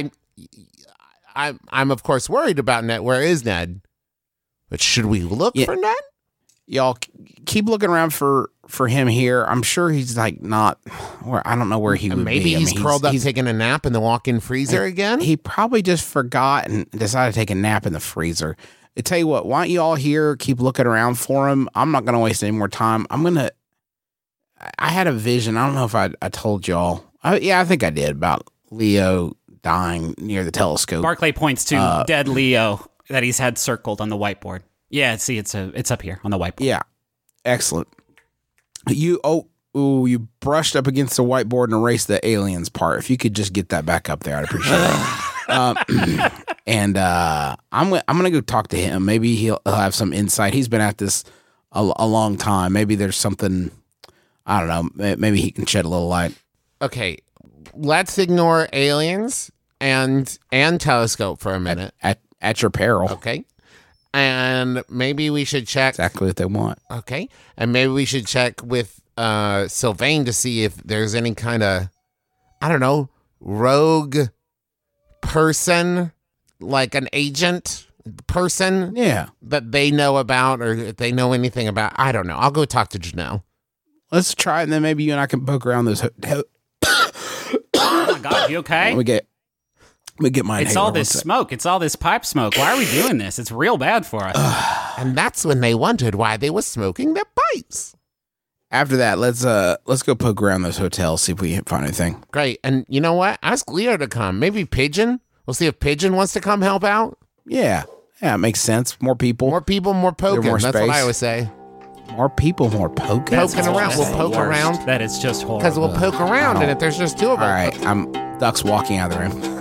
Speaker 5: of course worried about Ned. Where is Ned? But should we look
Speaker 4: Yeah.
Speaker 5: for Ned?
Speaker 4: Y'all keep looking around for him here. I'm sure he's like not where I don't know where he would
Speaker 5: Maybe
Speaker 4: be. I
Speaker 5: he's
Speaker 4: mean,
Speaker 5: curled up taking a nap in the walk-in freezer again.
Speaker 4: He probably just forgot and decided to take a nap in the freezer. I tell you what, why don't you all here keep looking around for him? I'm not going to waste any more time. I had a vision. I don't know if I told y'all. I think I did about Leo dying near the telescope.
Speaker 2: Barclay points to dead Leo that he's had circled on the whiteboard. Yeah, see, it's up here on the whiteboard.
Speaker 4: Yeah, excellent. You brushed up against the whiteboard and erased the aliens part. If you could just get that back up there, I'd appreciate it. And I'm gonna go talk to him. Maybe he'll have some insight. He's been at this a long time. Maybe there's something. I don't know. Maybe he can shed a little light.
Speaker 5: Okay, let's ignore aliens and telescope for a minute.
Speaker 4: At your peril.
Speaker 5: Okay, and maybe we should check.
Speaker 4: Exactly what they want.
Speaker 5: Okay, and maybe we should check with Sylvain to see if there's any kind of, I don't know, rogue person, like an agent person
Speaker 4: Yeah.
Speaker 5: that they know about, or if they know anything about. I don't know. I'll go talk to Janelle.
Speaker 4: Let's try it, and then maybe you and I can poke around those.
Speaker 2: Oh my God, you okay?
Speaker 4: Let me get my.
Speaker 2: It's
Speaker 4: inhaler.
Speaker 2: all this
Speaker 4: One sec.
Speaker 2: smoke. It's all this pipe smoke. Why are we doing this? It's real bad for us.
Speaker 5: And that's when they wondered why they were smoking their pipes.
Speaker 4: After that, let's go poke around those hotels, see if we can find anything.
Speaker 5: Great. And you know what? Ask Leo to come. Maybe Pigeon. We'll see if Pigeon wants to come help out.
Speaker 4: Yeah, it makes sense. More people,
Speaker 5: More people, more poking.
Speaker 4: more
Speaker 5: That's what
Speaker 4: space.
Speaker 5: I always say.
Speaker 4: more people, more poking.
Speaker 5: Poking around. We'll poke around.
Speaker 2: That is just horrible.
Speaker 5: Because we'll poke around, and if there's just two of
Speaker 4: All
Speaker 5: us.
Speaker 4: right, Duck's walking out of the room.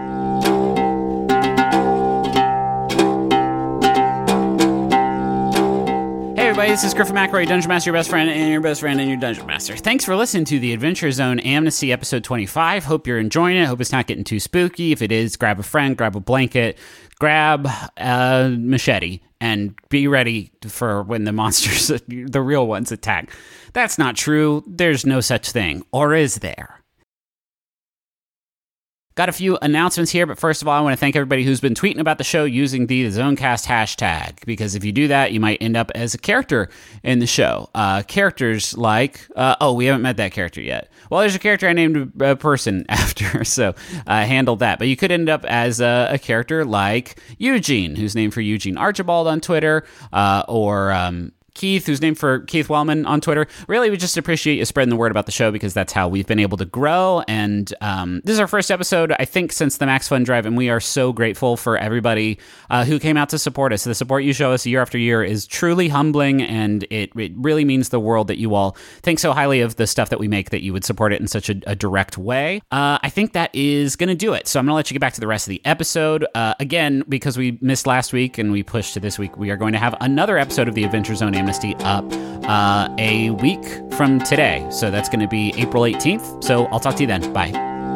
Speaker 2: Hey everybody, this is Griffin McElroy, Dungeon Master, your best friend and your best friend and your Dungeon Master. Thanks for listening to the Adventure Zone Amnesty episode 25. Hope you're enjoying it. Hope it's not getting too spooky. If it is, grab a friend, grab a blanket, grab a machete, and be ready for when the monsters, the real ones, attack. That's not true. There's no such thing. Or is there? Got a few announcements here, but first of all, I want to thank everybody who's been tweeting about the show using the Zonecast hashtag, because if you do that, you might end up as a character in the show. Characters like, we haven't met that character yet. Well, there's a character I named a person after, so handle that. But you could end up as a character like Eugene, who's named for Eugene Archibald on Twitter, or Keith, who's named for Keith Wellman on Twitter. Really, we just appreciate you spreading the word about the show, because that's how we've been able to grow. And this is our first episode, I think, since the Max Fun Drive, and we are so grateful for everybody who came out to support us. The support you show us year after year is truly humbling, and it really means the world that you all think so highly of the stuff that we make that you would support it in such a direct way. I think that is going to do it. So I'm going to let you get back to the rest of the episode. Again, because we missed last week and we pushed to this week, we are going to have another episode of the Adventure Zone Amnesty up a week from today. So that's going to be April 18th. So I'll talk to you then. Bye.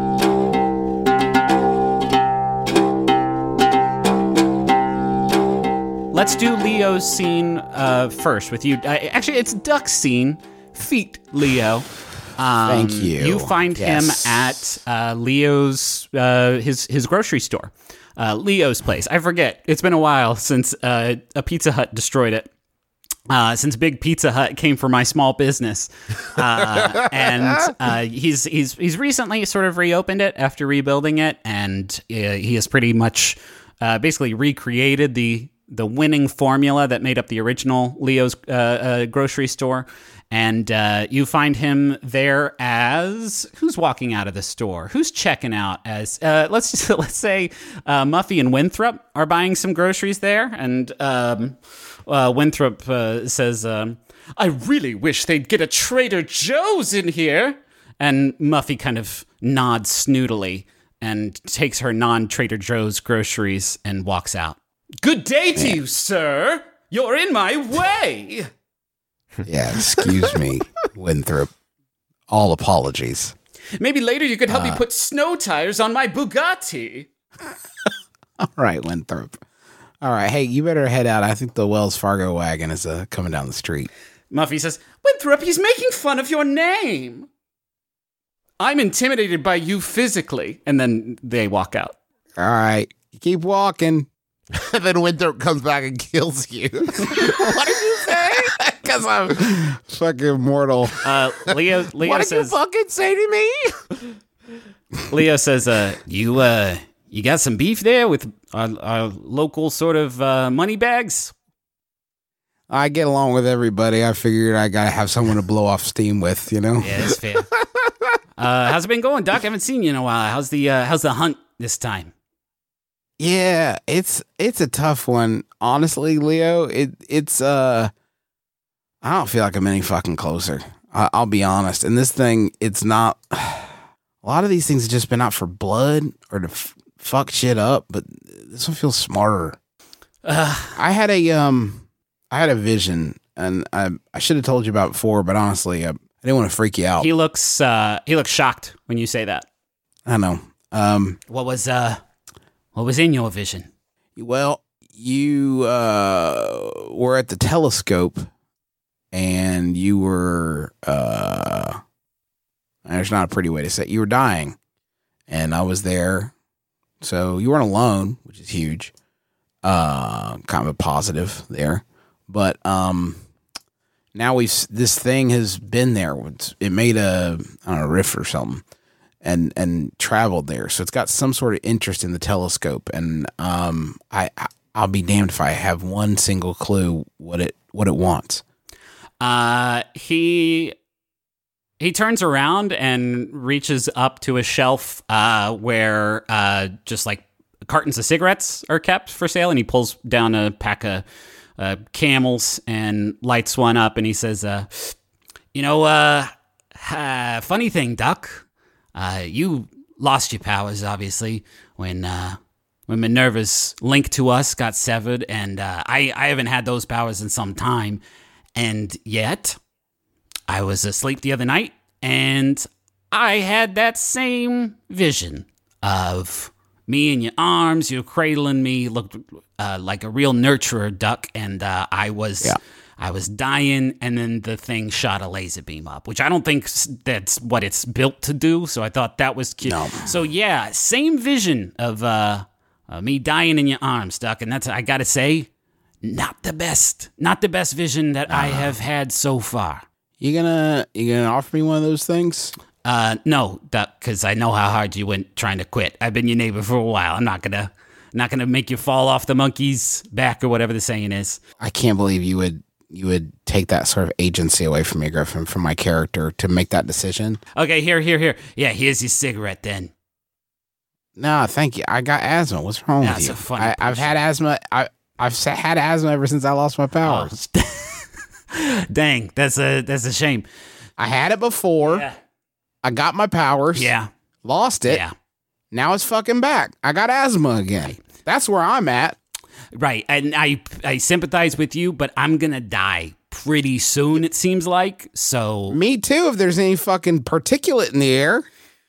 Speaker 2: Let's do Leo's scene first with you. Actually, it's Duck's scene. Feet, Leo.
Speaker 4: Thank you.
Speaker 2: You find him at Leo's his grocery store. Leo's place. I forget. It's been a while since a Pizza Hut destroyed it. Since Big Pizza Hut came for my small business, and he's recently sort of reopened it after rebuilding it, and he has pretty much basically recreated the winning formula that made up the original Leo's grocery store. And you find him there as who's walking out of the store? Who's checking out? As let's say Muffy and Winthrop are buying some groceries there, and Winthrop says, "I really wish they'd get a Trader Joe's in here." And Muffy kind of nods snootily and takes her non-Trader Joe's groceries and walks out. "Good day to you, sir. You're in my way."
Speaker 4: Yeah, excuse me, Winthrop. All apologies.
Speaker 2: "Maybe later you could help me put snow tires on my Bugatti."
Speaker 4: All right, Winthrop. All right, hey, you better head out. I think the Wells Fargo wagon is coming down the street.
Speaker 2: Muffy says, "Winthrop, he's making fun of your name. I'm intimidated by you physically." And then they walk out.
Speaker 4: All right, keep walking.
Speaker 5: And then Winthrop comes back and kills you. What did you say? Because I'm
Speaker 4: fucking mortal.
Speaker 2: Leo
Speaker 5: what did you fucking say to me?
Speaker 2: Leo says, you got some beef there with our local sort of money bags?"
Speaker 4: I get along with everybody. I figured I gotta have someone to blow off steam with, you know?
Speaker 2: Yeah, that's fair. How's it been going, Doc? I haven't seen you in a while. How's the hunt this time?
Speaker 4: Yeah, it's a tough one. Honestly, Leo, it's I don't feel like I'm any fucking closer. I'll be honest. And this thing, it's not. A lot of these things have just been out for blood or to fuck shit up, but this one feels smarter. I had a vision, and I should have told you about it before, but honestly, I didn't want to freak you out.
Speaker 2: He looks shocked when you say that.
Speaker 4: I know.
Speaker 2: What was in your vision?
Speaker 4: Well, you were at the telescope, and you were there's not a pretty way to say it. You were dying, and I was there, so you weren't alone, which is huge. Kind of a positive there, but now this thing has been there. It made a riff or something. And traveled there, so it's got some sort of interest in the telescope. And I'll be damned if I have one single clue what it wants.
Speaker 2: He turns around and reaches up to a shelf where just like cartons of cigarettes are kept for sale, and he pulls down a pack of Camels and lights one up, and he says, funny thing, Duck. You lost your powers, obviously, when Minerva's link to us got severed, and I haven't had those powers in some time. And yet, I was asleep the other night, and I had that same vision of me in your arms, you cradling me, looked like a real nurturer, Duck, and I was I was dying, and then the thing shot a laser beam up, which I don't think that's what it's built to do. So I thought that was cute.
Speaker 4: No.
Speaker 2: So yeah, same vision of me dying in your arms, Duck, and that's, I gotta say, not the best vision that I have had so far.
Speaker 4: You gonna offer me one of those things?
Speaker 2: No, Duck, because I know how hard you went trying to quit. I've been your neighbor for a while. I'm not gonna make you fall off the monkey's back or whatever the saying is.
Speaker 4: I can't believe you would take that sort of agency away from me, Griffin, from my character to make that decision.
Speaker 2: Okay, here. Yeah, here's your cigarette then.
Speaker 4: No, thank you. I got asthma. What's wrong
Speaker 2: That's
Speaker 4: with you?
Speaker 2: a funny
Speaker 4: I've had asthma. I've had asthma ever since I lost my powers.
Speaker 2: Dang, that's a shame.
Speaker 4: I had it before.
Speaker 2: Yeah.
Speaker 4: I got my powers.
Speaker 2: Yeah.
Speaker 4: Lost it.
Speaker 2: Yeah.
Speaker 4: Now it's fucking back. I got asthma again. That's where I'm at.
Speaker 2: Right. And I sympathize with you, but I'm going to die pretty soon, it seems like. So.
Speaker 4: Me too, if there's any fucking particulate in the air.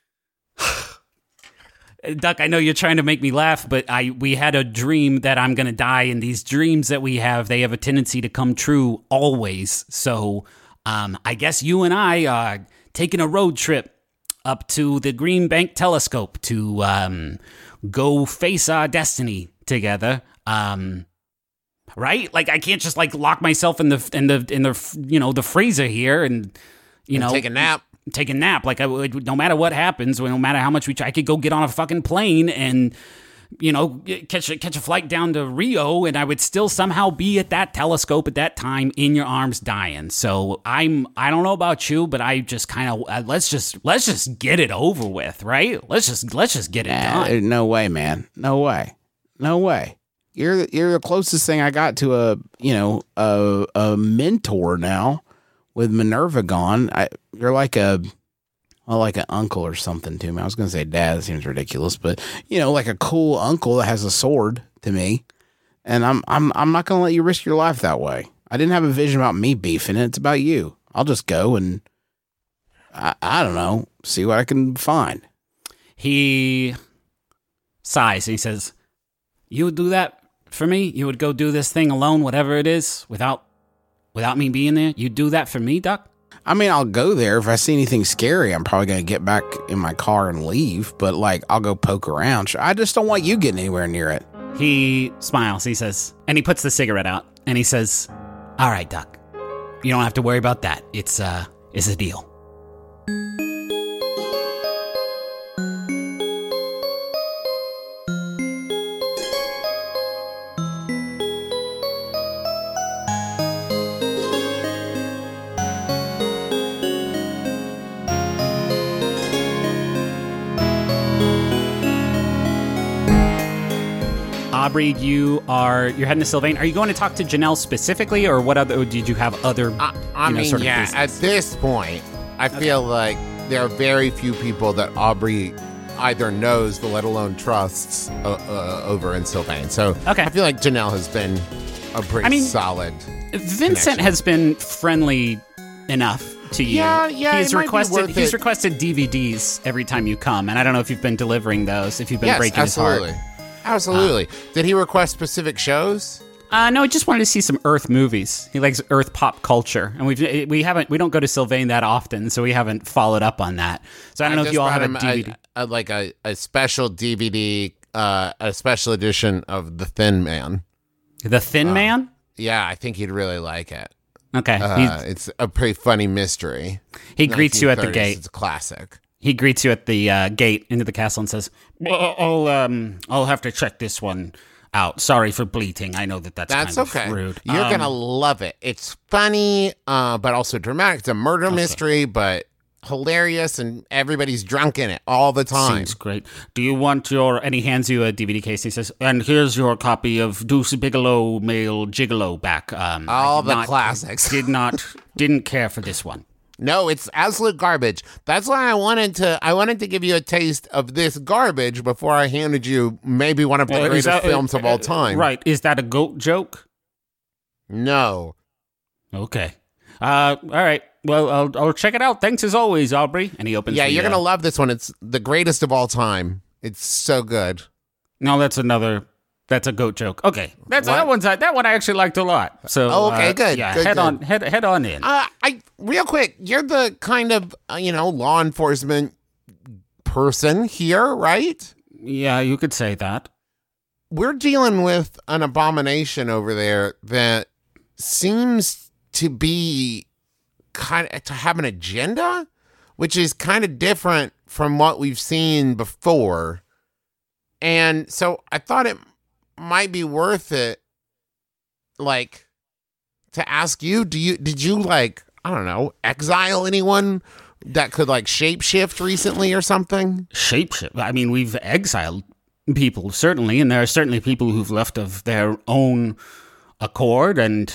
Speaker 2: Duck, I know you're trying to make me laugh, but we had a dream that I'm going to die, and these dreams that we have, they have a tendency to come true always. So I guess you and I are taking a road trip up to the Green Bank Telescope to go face our destiny together. Right? Like I can't just like lock myself in the the freezer here and
Speaker 5: take a nap.
Speaker 2: Take a nap. Like I would, no matter what happens, no matter how much we try, I could go get on a fucking plane and catch a flight down to Rio, and I would still somehow be at that telescope at that time in your arms dying. So I don't know about you, but I just kind of let's just get it over with, right? Let's just get it done.
Speaker 4: No way, man. No way. You're the closest thing I got to a mentor now with Minerva gone. You're like an uncle or something to me. I was going to say dad. That seems ridiculous, but like a cool uncle that has a sword to me. And I'm not going to let you risk your life that way. I didn't have a vision about me beefing it. It's about you. I'll just go and I don't know, see what I can find.
Speaker 2: He sighs and he says, "You would do that for me? You would go do this thing alone, whatever it is, without me being there? You'd do that for me, Duck?"
Speaker 4: I mean, I'll go there. If I see anything scary, I'm probably going to get back in my car and leave. But, I'll go poke around. I just don't want you getting anywhere near it.
Speaker 2: He smiles. He says, and he puts the cigarette out. And he says, "All right, Duck. You don't have to worry about that. It's a deal." Aubrey, you're heading to Sylvain. Are you going to talk to Janelle specifically, or what other? Or did you have other? Sort of business?
Speaker 5: At this point, I feel like there are very few people that Aubrey either knows, but let alone trusts over in Sylvain. So
Speaker 2: okay.
Speaker 5: I feel like Janelle has been a pretty solid.
Speaker 2: Vincent has been friendly enough to you.
Speaker 5: Yeah.
Speaker 2: He's requested DVDs every time you come, and I don't know if you've been delivering those. If you've been breaking his heart.
Speaker 5: Absolutely. Did he request specific shows?
Speaker 2: No, I just wanted to see some Earth movies. He likes Earth pop culture, and we don't go to Sylvain that often, so we haven't followed up on that. So I don't know if you all have a DVD,
Speaker 5: a special DVD, a special edition of The Thin Man.
Speaker 2: The Thin Man?
Speaker 5: Yeah, I think he'd really like it.
Speaker 2: Okay,
Speaker 5: it's a pretty funny mystery.
Speaker 2: He greets you at the gate.
Speaker 5: It's a classic.
Speaker 2: He greets you at the gate into the castle and says, "I'll have to check this one out. Sorry for bleating. I know that's kind
Speaker 5: okay.
Speaker 2: of rude.
Speaker 5: You're gonna love it. It's funny, but also dramatic. It's a murder mystery, but hilarious, and everybody's drunk in it all the time.
Speaker 2: Seems great. Do you want and he hands you a DVD case. He says, "And here's your copy of Deuce Bigalow, Male Gigolo back.
Speaker 5: All the classics.
Speaker 2: Didn't care for this one."
Speaker 5: No, it's absolute garbage. That's why I wanted to give you a taste of this garbage before I handed you maybe one of the greatest films of all time.
Speaker 2: Right. Is that a goat joke?
Speaker 5: No.
Speaker 2: Okay. All right. Well, I'll check it out. Thanks as always, Aubrey. And he opens
Speaker 5: Yeah, you're going to love this one. It's the greatest of all time. It's so good.
Speaker 2: No, that's another That's a goat joke. Okay, that one I actually liked a lot. So
Speaker 5: okay, good.
Speaker 2: Yeah,
Speaker 5: good,
Speaker 2: head on in.
Speaker 5: Real quick, you're the kind of law enforcement person here, right?
Speaker 2: Yeah, you could say that.
Speaker 5: We're dealing with an abomination over there that seems to be kind of to have an agenda, which is kind of different from what we've seen before. And so I thought it might be worth it, like, to ask you, did you like, I don't know, exile anyone that could like shapeshift recently or something?
Speaker 2: Shapeshift? I mean, we've exiled people, certainly, and there are certainly people who've left of their own accord, and,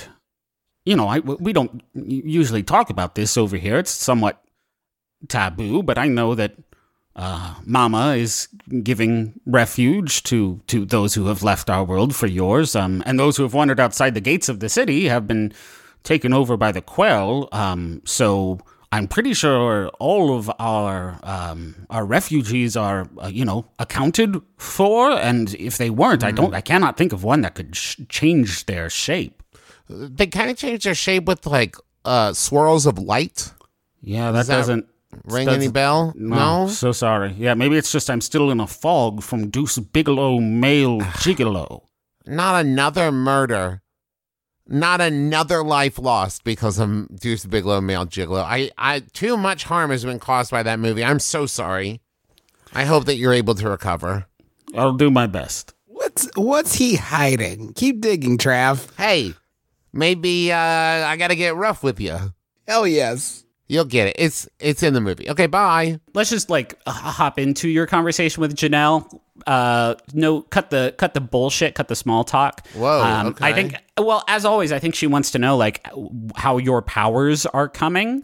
Speaker 2: we don't usually talk about this over here. It's somewhat taboo, but I know that Mama is giving refuge to those who have left our world for yours, and those who have wandered outside the gates of the city have been taken over by the Quell, so I'm pretty sure all of our refugees are, accounted for, and if they weren't, I cannot think of one that could change their shape.
Speaker 5: They kind of change their shape with like swirls of light.
Speaker 2: Yeah, that doesn't
Speaker 5: ring any bell? No?
Speaker 2: So sorry. Yeah, maybe it's just I'm still in a fog from Deuce Bigelow male gigolo.
Speaker 5: Not another murder. Not another life lost because of Deuce Bigelow male gigolo. I too much harm has been caused by that movie. I'm so sorry. I hope that you're able to recover.
Speaker 2: I'll do my best.
Speaker 4: What's he hiding? Keep digging, Trav.
Speaker 5: Hey, maybe I got to get rough with you.
Speaker 4: Hell yes.
Speaker 5: You'll get it. It's in the movie. Okay, bye.
Speaker 2: Let's just hop into your conversation with Janelle. No, cut the bullshit, cut the small talk.
Speaker 5: Whoa. Okay.
Speaker 2: I think, well, as always, I think she wants to know like how your powers are coming.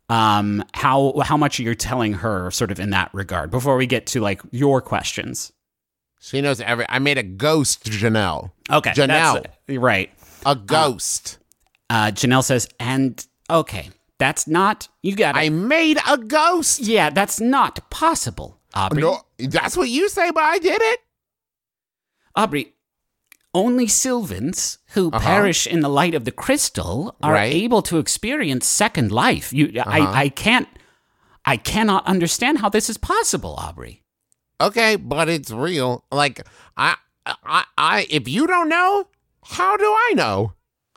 Speaker 2: How much you're telling her sort of in that regard before we get to like your questions.
Speaker 5: She knows I made a ghost, Janelle.
Speaker 2: Okay.
Speaker 5: Janelle.
Speaker 2: Right.
Speaker 5: A ghost.
Speaker 2: Janelle says, and okay. That's not, you got it.
Speaker 5: I made a ghost.
Speaker 2: Yeah, that's not possible, Aubrey.
Speaker 5: No, that's what you say, but I did it.
Speaker 2: Aubrey, only Sylvans who perish in the light of the crystal are able to experience second life. I cannot understand how this is possible, Aubrey.
Speaker 5: Okay, but it's real. Like, I if you don't know, how do I know?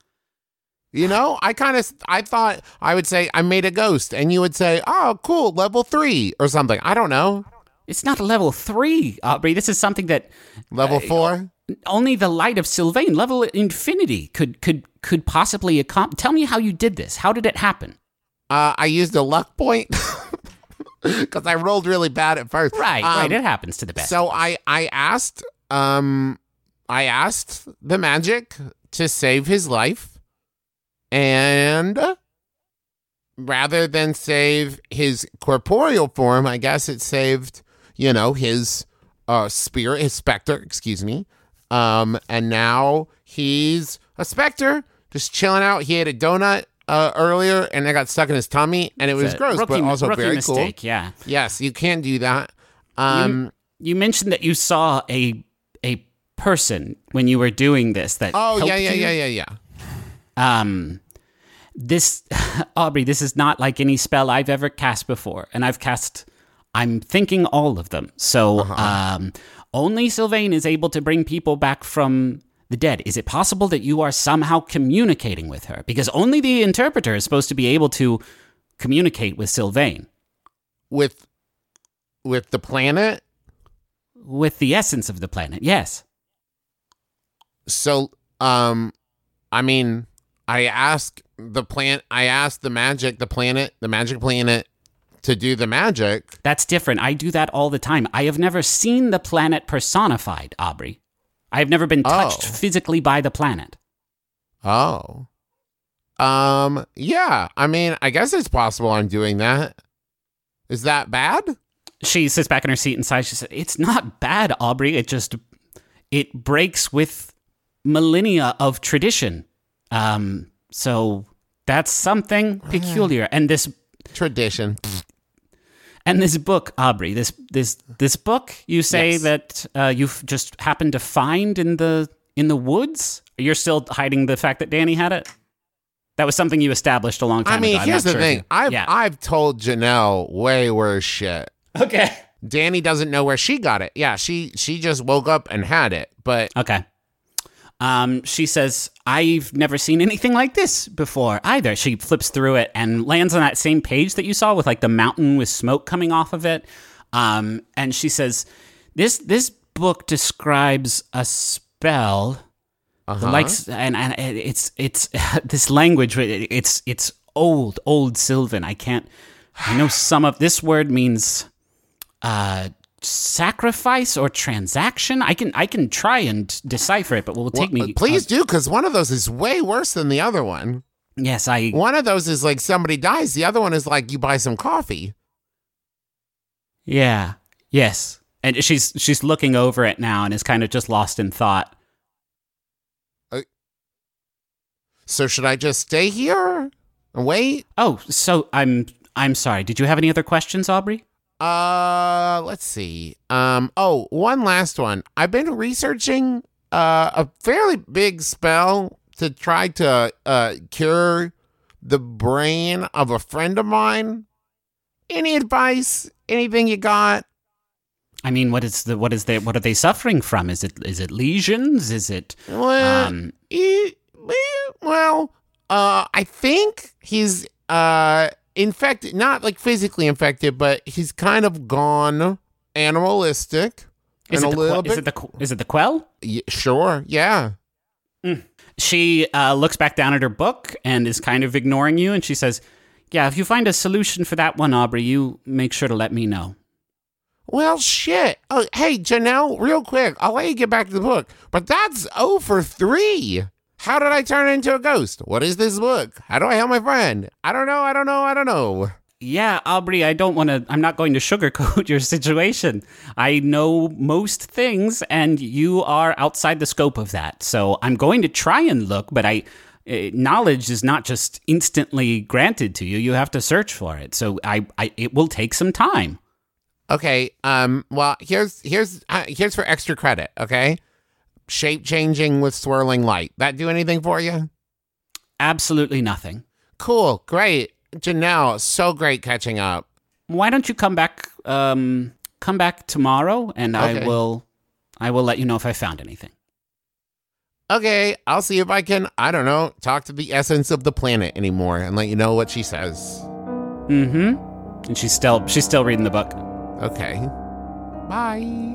Speaker 5: I thought I would say I made a ghost, and you would say, oh, cool, level 3 or something. I don't know.
Speaker 2: It's not a level 3, Aubrey. This is something that
Speaker 5: level 4.
Speaker 2: Only the light of Sylvain, level infinity, could possibly tell me how you did this. How did it happen?
Speaker 5: I used a luck point because I rolled really bad at first.
Speaker 2: Right. It happens to the best.
Speaker 5: So I asked the magic to save his life. And rather than save his corporeal form, I guess it saved, his spirit, his specter, excuse me. And now he's a specter, just chilling out. He ate a donut earlier, and it got stuck in his tummy, and it was gross, but also very
Speaker 2: mistake,
Speaker 5: cool.
Speaker 2: Yeah.
Speaker 5: Yes, you can do that.
Speaker 2: You mentioned that you saw a person when you were doing this. That
Speaker 5: yeah.
Speaker 2: This, Aubrey, this is not like any spell I've ever cast before. And I'm thinking all of them. So, only Sylvain is able to bring people back from the dead. Is it possible that you are somehow communicating with her? Because only the interpreter is supposed to be able to communicate with Sylvain.
Speaker 5: With the planet?
Speaker 2: With the essence of the planet, yes.
Speaker 5: So, I asked the magic planet to do the magic.
Speaker 2: That's different. I do that all the time. I have never seen the planet personified, Aubrey. I have never been touched physically by the planet.
Speaker 5: Oh. Yeah. I guess it's possible I'm doing that. Is that bad?
Speaker 2: She sits back in her seat and sighs. She said, it's not bad, Aubrey. It breaks with millennia of tradition. So that's something peculiar. And this
Speaker 5: tradition.
Speaker 2: And this book, Aubrey, this book, you say
Speaker 5: Yes.
Speaker 2: that you've just happened to find in the woods? You're still hiding the fact that Danny had it? That was something you established a long time
Speaker 5: I mean,
Speaker 2: ago. I'm
Speaker 5: here's
Speaker 2: not
Speaker 5: the
Speaker 2: sure if
Speaker 5: thing.
Speaker 2: you-
Speaker 5: I've told Janelle way worse shit.
Speaker 2: Okay.
Speaker 5: Danny doesn't know where she got it. Yeah, she just woke up and had it. But
Speaker 2: Okay. She says, I've never seen anything like this before either. She flips through it and lands on that same page that you saw with like the mountain with smoke coming off of it. And she says, this book describes a spell. Like, and it's this language. It's old Sylvan. I know some of this word means sacrifice or transaction. I can try and decipher it, but it will take me.
Speaker 5: please do, because one of those is way worse than the other one.
Speaker 2: Yes,
Speaker 5: One of those is like somebody dies. The other one is like you buy some coffee.
Speaker 2: Yeah. Yes. And she's looking over it now and is kind of just lost in thought.
Speaker 5: So should I just stay here and wait?
Speaker 2: Oh, so I'm sorry. Did you have any other questions, Aubrey?
Speaker 5: Let's see. One last one. I've been researching a fairly big spell to try to cure the brain of a friend of mine. Any advice? Anything you got?
Speaker 2: I mean, what are they suffering from? Is it lesions? Is it
Speaker 5: Well, I think he's infected, not like physically infected, but he's kind of gone animalistic.
Speaker 2: is
Speaker 5: and
Speaker 2: it
Speaker 5: a little bit.
Speaker 2: is it the quell?
Speaker 5: Sure, yeah.
Speaker 2: She looks back down at her book and is kind of ignoring you, and she says, "Yeah, if you find a solution for that one, Aubrey, you make sure to let me know."
Speaker 5: Well, shit. Oh, hey, Janelle, real quick. I'll let you get back to the book, but that's 0 for 3. How did I turn into a ghost? What is this book? How do I help my friend? I don't know.
Speaker 2: Yeah, Aubrey, I'm not going to sugarcoat your situation. I know most things, and you are outside the scope of that. So I'm going to try and look, but knowledge is not just instantly granted to you. You have to search for it. So it will take some time.
Speaker 5: Okay. Well, here's for extra credit. Okay. Shape changing with swirling light. That do anything for you?
Speaker 2: Absolutely nothing.
Speaker 5: Cool. Great. Janelle, so great catching up.
Speaker 2: Why don't you come back tomorrow, and
Speaker 5: Okay.
Speaker 2: I will let you know if I found anything.
Speaker 5: Okay. I'll see if I can, I don't know, talk to the essence of the planet anymore and let you know what she says.
Speaker 2: Mm-hmm. And she's still reading the book.
Speaker 5: Okay. Bye.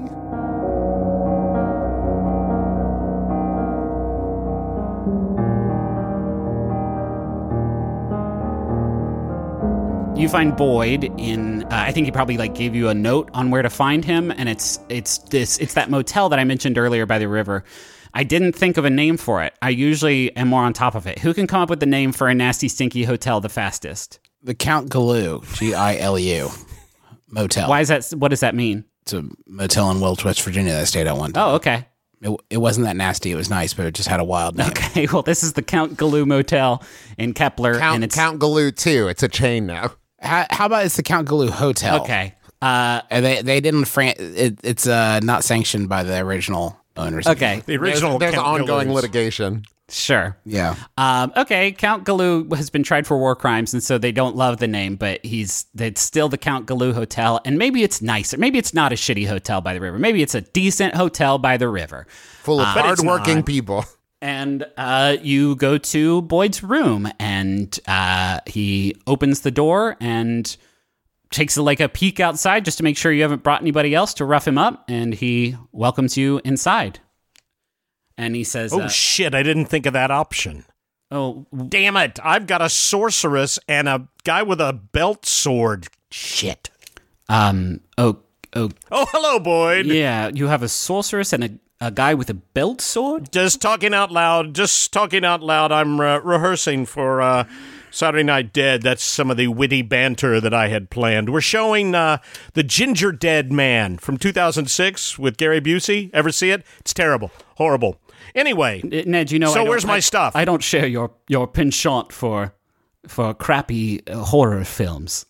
Speaker 2: You find Boyd in. I think he probably gave you a note on where to find him, and it's that motel that I mentioned earlier by the river. I didn't think of a name for it. I usually am more on top of it. Who can come up with the name for a nasty, stinky hotel the fastest?
Speaker 4: The Count Galoo, Gilu, motel.
Speaker 2: Why is that? What does that mean?
Speaker 4: It's a motel in Welch, West Virginia that I stayed at one time.
Speaker 2: Oh, okay.
Speaker 4: It wasn't that nasty. It was nice, but it just had a wild name.
Speaker 2: Okay, well, this is the Count Galoo Motel in Kepler, and it's
Speaker 5: Count Galoo 2. It's a chain now.
Speaker 4: How about it's the Count Galoo Hotel?
Speaker 2: okay.
Speaker 4: And they didn't. It's not sanctioned by the original owners.
Speaker 2: Okay,
Speaker 1: The original
Speaker 5: There's
Speaker 1: Count
Speaker 5: ongoing
Speaker 1: Galoos.
Speaker 5: litigation.
Speaker 2: sure.
Speaker 4: Yeah.
Speaker 2: Okay, Count Galoo has been tried for war crimes, and so they don't love the name, but it's still the Count Galoo Hotel, and maybe it's nicer. Maybe it's not a shitty hotel by the river. Maybe it's a decent hotel by the river.
Speaker 5: Full of
Speaker 1: But it's
Speaker 5: hardworking
Speaker 1: not.
Speaker 5: people.
Speaker 2: And you go to Boyd's room, and he opens the door and takes a peek outside just to make sure you haven't brought anybody else to rough him up, and he welcomes you inside. And he says,
Speaker 1: Oh, shit, I didn't think of that option.
Speaker 2: "Oh,
Speaker 1: Damn it, I've got a sorceress and a guy with a belt sword. Shit.
Speaker 2: oh,
Speaker 1: Oh, hello, Boyd.
Speaker 2: yeah, you have a sorceress and a guy with a belt sword."
Speaker 1: Just talking out loud. I'm rehearsing for Saturday Night Dead. That's some of the witty banter that I had planned. We're showing The Ginger Dead Man from 2006 with Gary Busey. Ever see it? It's terrible. Horrible. Anyway,
Speaker 2: Ned, you know.
Speaker 1: So
Speaker 2: I don't-
Speaker 1: where's my stuff?
Speaker 2: I don't share your penchant for crappy horror films.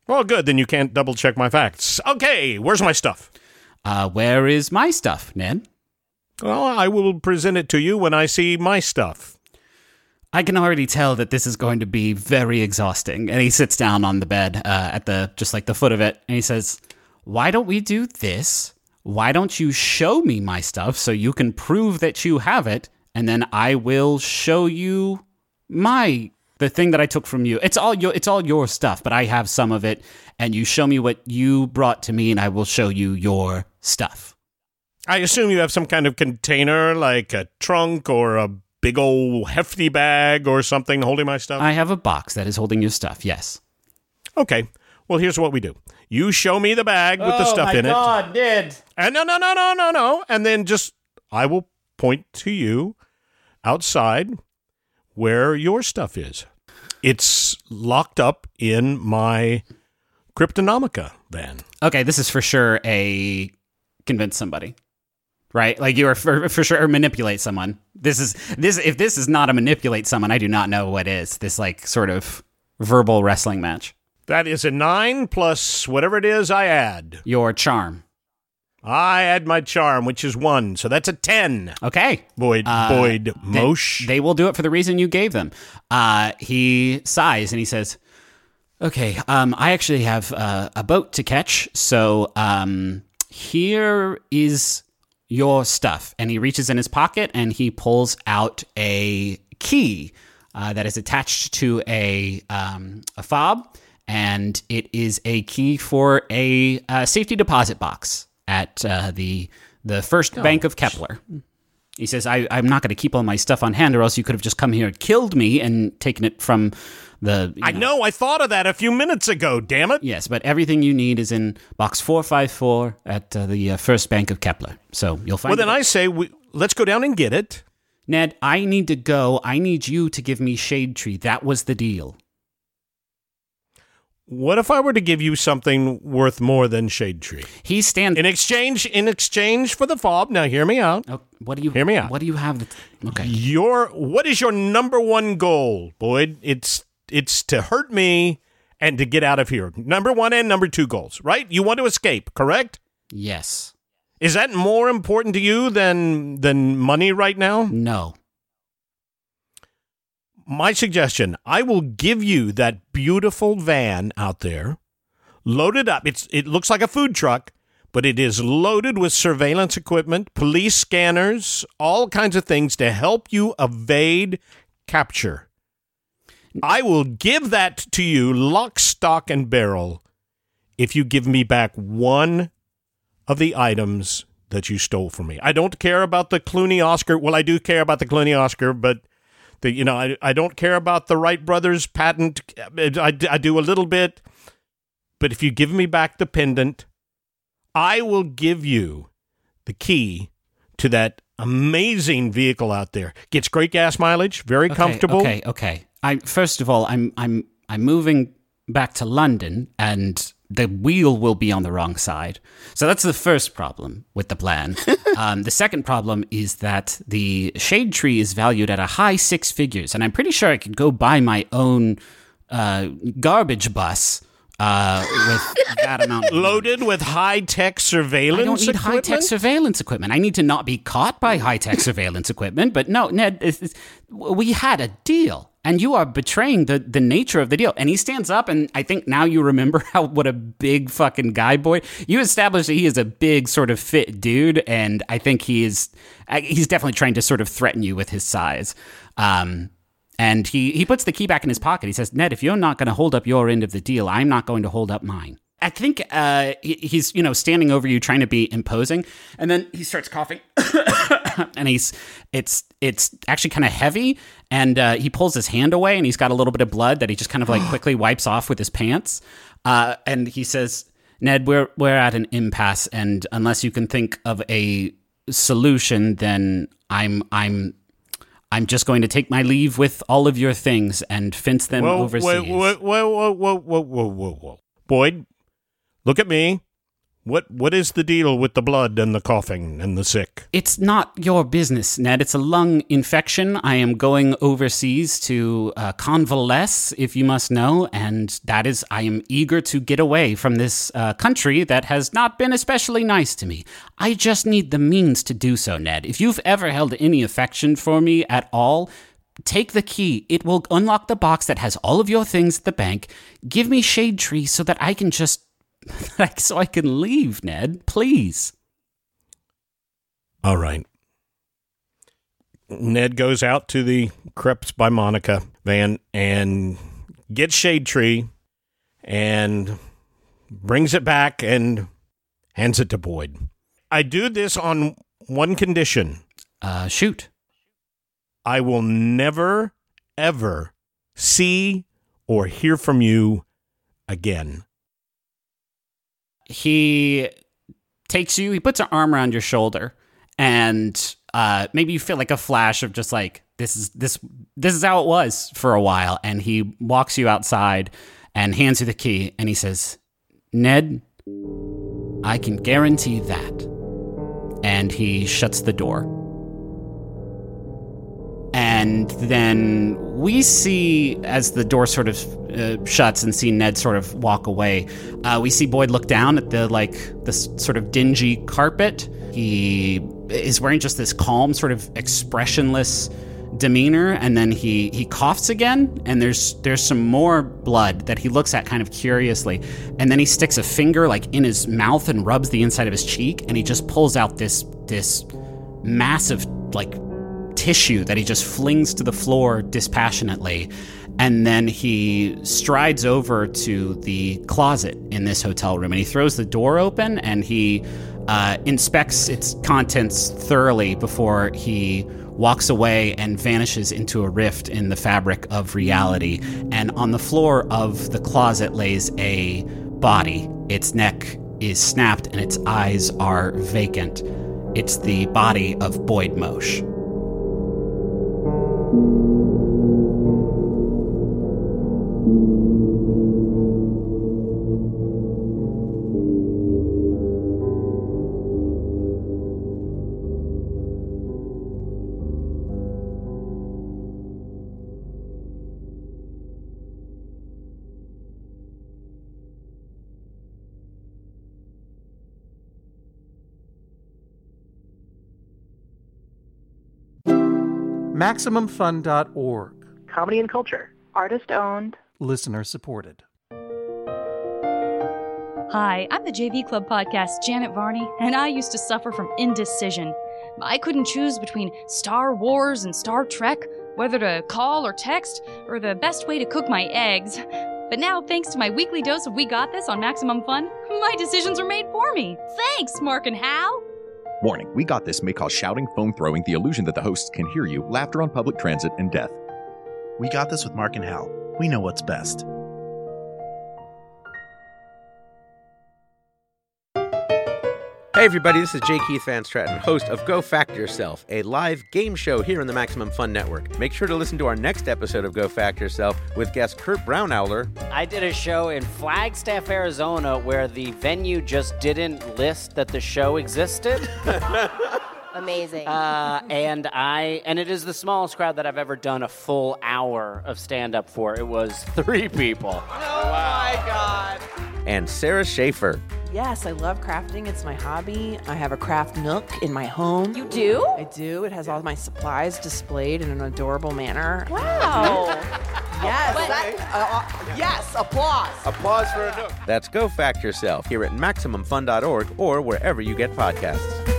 Speaker 1: Well, good. Then you can't double check my facts. Okay, where's my stuff?
Speaker 2: Where is my stuff, Ned?
Speaker 1: Well, I will present it to you when I see my stuff.
Speaker 2: I can already tell that this is going to be very exhausting. And he sits down on the bed at the foot of it, and he says, "Why don't we do this? Why don't you show me my stuff so you can prove that you have it, and then I will show you the thing that I took from you. It's all your stuff, but I have some of it, and you show me what you brought to me, and I will show you your stuff."
Speaker 1: I assume you have some kind of container, like a trunk or a big old hefty bag or something holding my stuff?
Speaker 2: I have a box that is holding your stuff, yes.
Speaker 1: Okay. Well, here's what we do. You show me the bag with the stuff in it.
Speaker 2: Oh, my God, Ned.
Speaker 1: And no. And then I will point to you outside where your stuff is. It's locked up in my Cryptonomica van.
Speaker 2: Okay, this is for sure a convince somebody. Right? Like you are for sure or manipulate someone. If this is not a manipulate someone, I do not know what is. This like sort of verbal wrestling match.
Speaker 1: That is a 9 plus whatever it is I add.
Speaker 2: Your charm.
Speaker 1: I add my charm, which is 1. So that's a 10.
Speaker 2: Okay.
Speaker 1: Boyd Mosh.
Speaker 2: They will do it for the reason you gave them. He sighs and he says, "Okay, I actually have a boat to catch. So here is your stuff." And he reaches in his pocket and he pulls out a key that is attached to a fob, and it is a key for a safety deposit box at the First Bank of Kepler. He says, I'm not going to keep all my stuff on hand, or else you could have just come here and killed me and taken it from the...
Speaker 1: I know, I thought of that a few minutes ago, damn it.
Speaker 2: Yes, but everything you need is in box 454 at the First Bank of Kepler. So you'll find
Speaker 1: Well, then I say, let's go down and get it.
Speaker 2: Ned, I need to go. I need you to give me Shade Tree. That was the deal.
Speaker 1: What if I were to give you something worth more than Shade Tree?
Speaker 2: He stands...
Speaker 1: In exchange for the fob, now hear me out.
Speaker 2: Oh, what do you...
Speaker 1: Hear me out.
Speaker 2: What do you have? Okay.
Speaker 1: What is your number one goal, Boyd? It's to hurt me and to get out of here. Number 1 and number 2 goals, right? You want to escape, correct?
Speaker 2: Yes.
Speaker 1: Is that more important to you than money right now?
Speaker 2: No.
Speaker 1: My suggestion, I will give you that beautiful van out there, loaded up. It looks like a food truck, but it is loaded with surveillance equipment, police scanners, all kinds of things to help you evade capture. I will give that to you lock, stock, and barrel if you give me back one of the items that you stole from me. I don't care about the Clooney Oscar. Well, I do care about the Clooney Oscar, but I don't care about the Wright brothers patent. I do a little bit, but if you give me back the pendant, I will give you the key to that amazing vehicle out there. Gets great gas mileage, very comfortable.
Speaker 2: Okay. First of all, I'm moving back to London, and the wheel will be on the wrong side. So that's the first problem with the plan. The second problem is that the Shade Tree is valued at a high 6 figures, and I'm pretty sure I could go buy my own garbage bus with that amount.
Speaker 1: Loaded with high-tech surveillance equipment?
Speaker 2: I don't need high-tech surveillance equipment. I need to not be caught by high-tech surveillance equipment. But no, Ned, we had a deal. And you are betraying the nature of the deal. And he stands up, and I think now you remember what a big fucking guy, Boy. You established that he is a big, sort of fit dude, and I think he's definitely trying to sort of threaten you with his size. And he puts the key back in his pocket. He says, Ned, if you're not going to hold up your end of the deal, I'm not going to hold up mine. I think he's standing over you, trying to be imposing, and then he starts coughing, and it's actually kind of heavy, and he pulls his hand away, and he's got a little bit of blood that he just kind of like quickly wipes off with his pants, and he says, Ned, we're at an impasse, and unless you can think of a solution, then I'm just going to take my leave with all of your things and fence them overseas.
Speaker 1: Whoa. Boyd, look at me. What is the deal with the blood and the coughing and the sick?
Speaker 2: It's not your business, Ned. It's a lung infection. I am going overseas to convalesce, if you must know, and I am eager to get away from this country that has not been especially nice to me. I just need the means to do so, Ned. If you've ever held any affection for me at all, take the key. It will unlock the box that has all of your things at the bank. Give me Shade Tree so that I can just... so I can leave, Ned. Please.
Speaker 1: All right. Ned goes out to the Crepes by Monica van and gets Shade Tree and brings it back and hands it to Boyd. I do this on one condition.
Speaker 2: Shoot.
Speaker 1: I will never, ever see or hear from you again.
Speaker 2: He takes you, he puts an arm around your shoulder, and maybe you feel like a flash of just like, this is how it was for a while. And he walks you outside and hands you the key, and he says, Ned, I can guarantee that. And he shuts the door. And then we see, as the door sort of shuts and see Ned sort of walk away, we see Boyd look down at this sort of dingy carpet. He is wearing just this calm, sort of expressionless demeanor, and then he coughs again, and there's some more blood that he looks at kind of curiously, and then he sticks a finger like in his mouth and rubs the inside of his cheek, and he just pulls out this massive like tissue that he just flings to the floor dispassionately. And then he strides over to the closet in this hotel room, and he throws the door open, and he inspects its contents thoroughly before he walks away and vanishes into a rift in the fabric of reality. And on the floor of the closet lays a body. Its neck is snapped and its eyes are vacant. It's the body of Boyd Moshe.
Speaker 6: MaximumFun.org.
Speaker 7: Comedy and culture. Artist owned.
Speaker 6: Listener supported.
Speaker 8: Hi, I'm the JV Club podcast, Janet Varney, and I used to suffer from indecision. I couldn't choose between Star Wars and Star Trek, whether to call or text, or the best way to cook my eggs. But now, thanks to my weekly dose of We Got This on Maximum Fun, my decisions are made for me. Thanks, Mark and Hal!
Speaker 9: Warning, We Got This may cause shouting, phone throwing, the illusion that the hosts can hear you, laughter on public transit, and death.
Speaker 10: We Got This with Mark and Hal. We know what's best.
Speaker 11: Hey everybody, this is J. Keith Van Stratton, host of Go Fact Yourself, a live game show here on the Maximum Fun Network. Make sure to listen to our next episode of Go Fact Yourself with guest Kurt Brownowler.
Speaker 12: I did a show in Flagstaff, Arizona, where the venue just didn't list that the show existed.
Speaker 13: Amazing.
Speaker 12: And it is the smallest crowd that I've ever done a full hour of stand-up for. It was 3 people.
Speaker 11: Oh my God. And Sarah Schaefer.
Speaker 13: Yes, I love crafting. It's my hobby. I have a craft nook in my home.
Speaker 8: You do?
Speaker 13: I do. It has all my supplies displayed in an adorable manner.
Speaker 8: Wow.
Speaker 13: Yes. Yes, applause.
Speaker 11: Applause for a nook. That's Go Fact Yourself here at MaximumFun.org or wherever you get podcasts.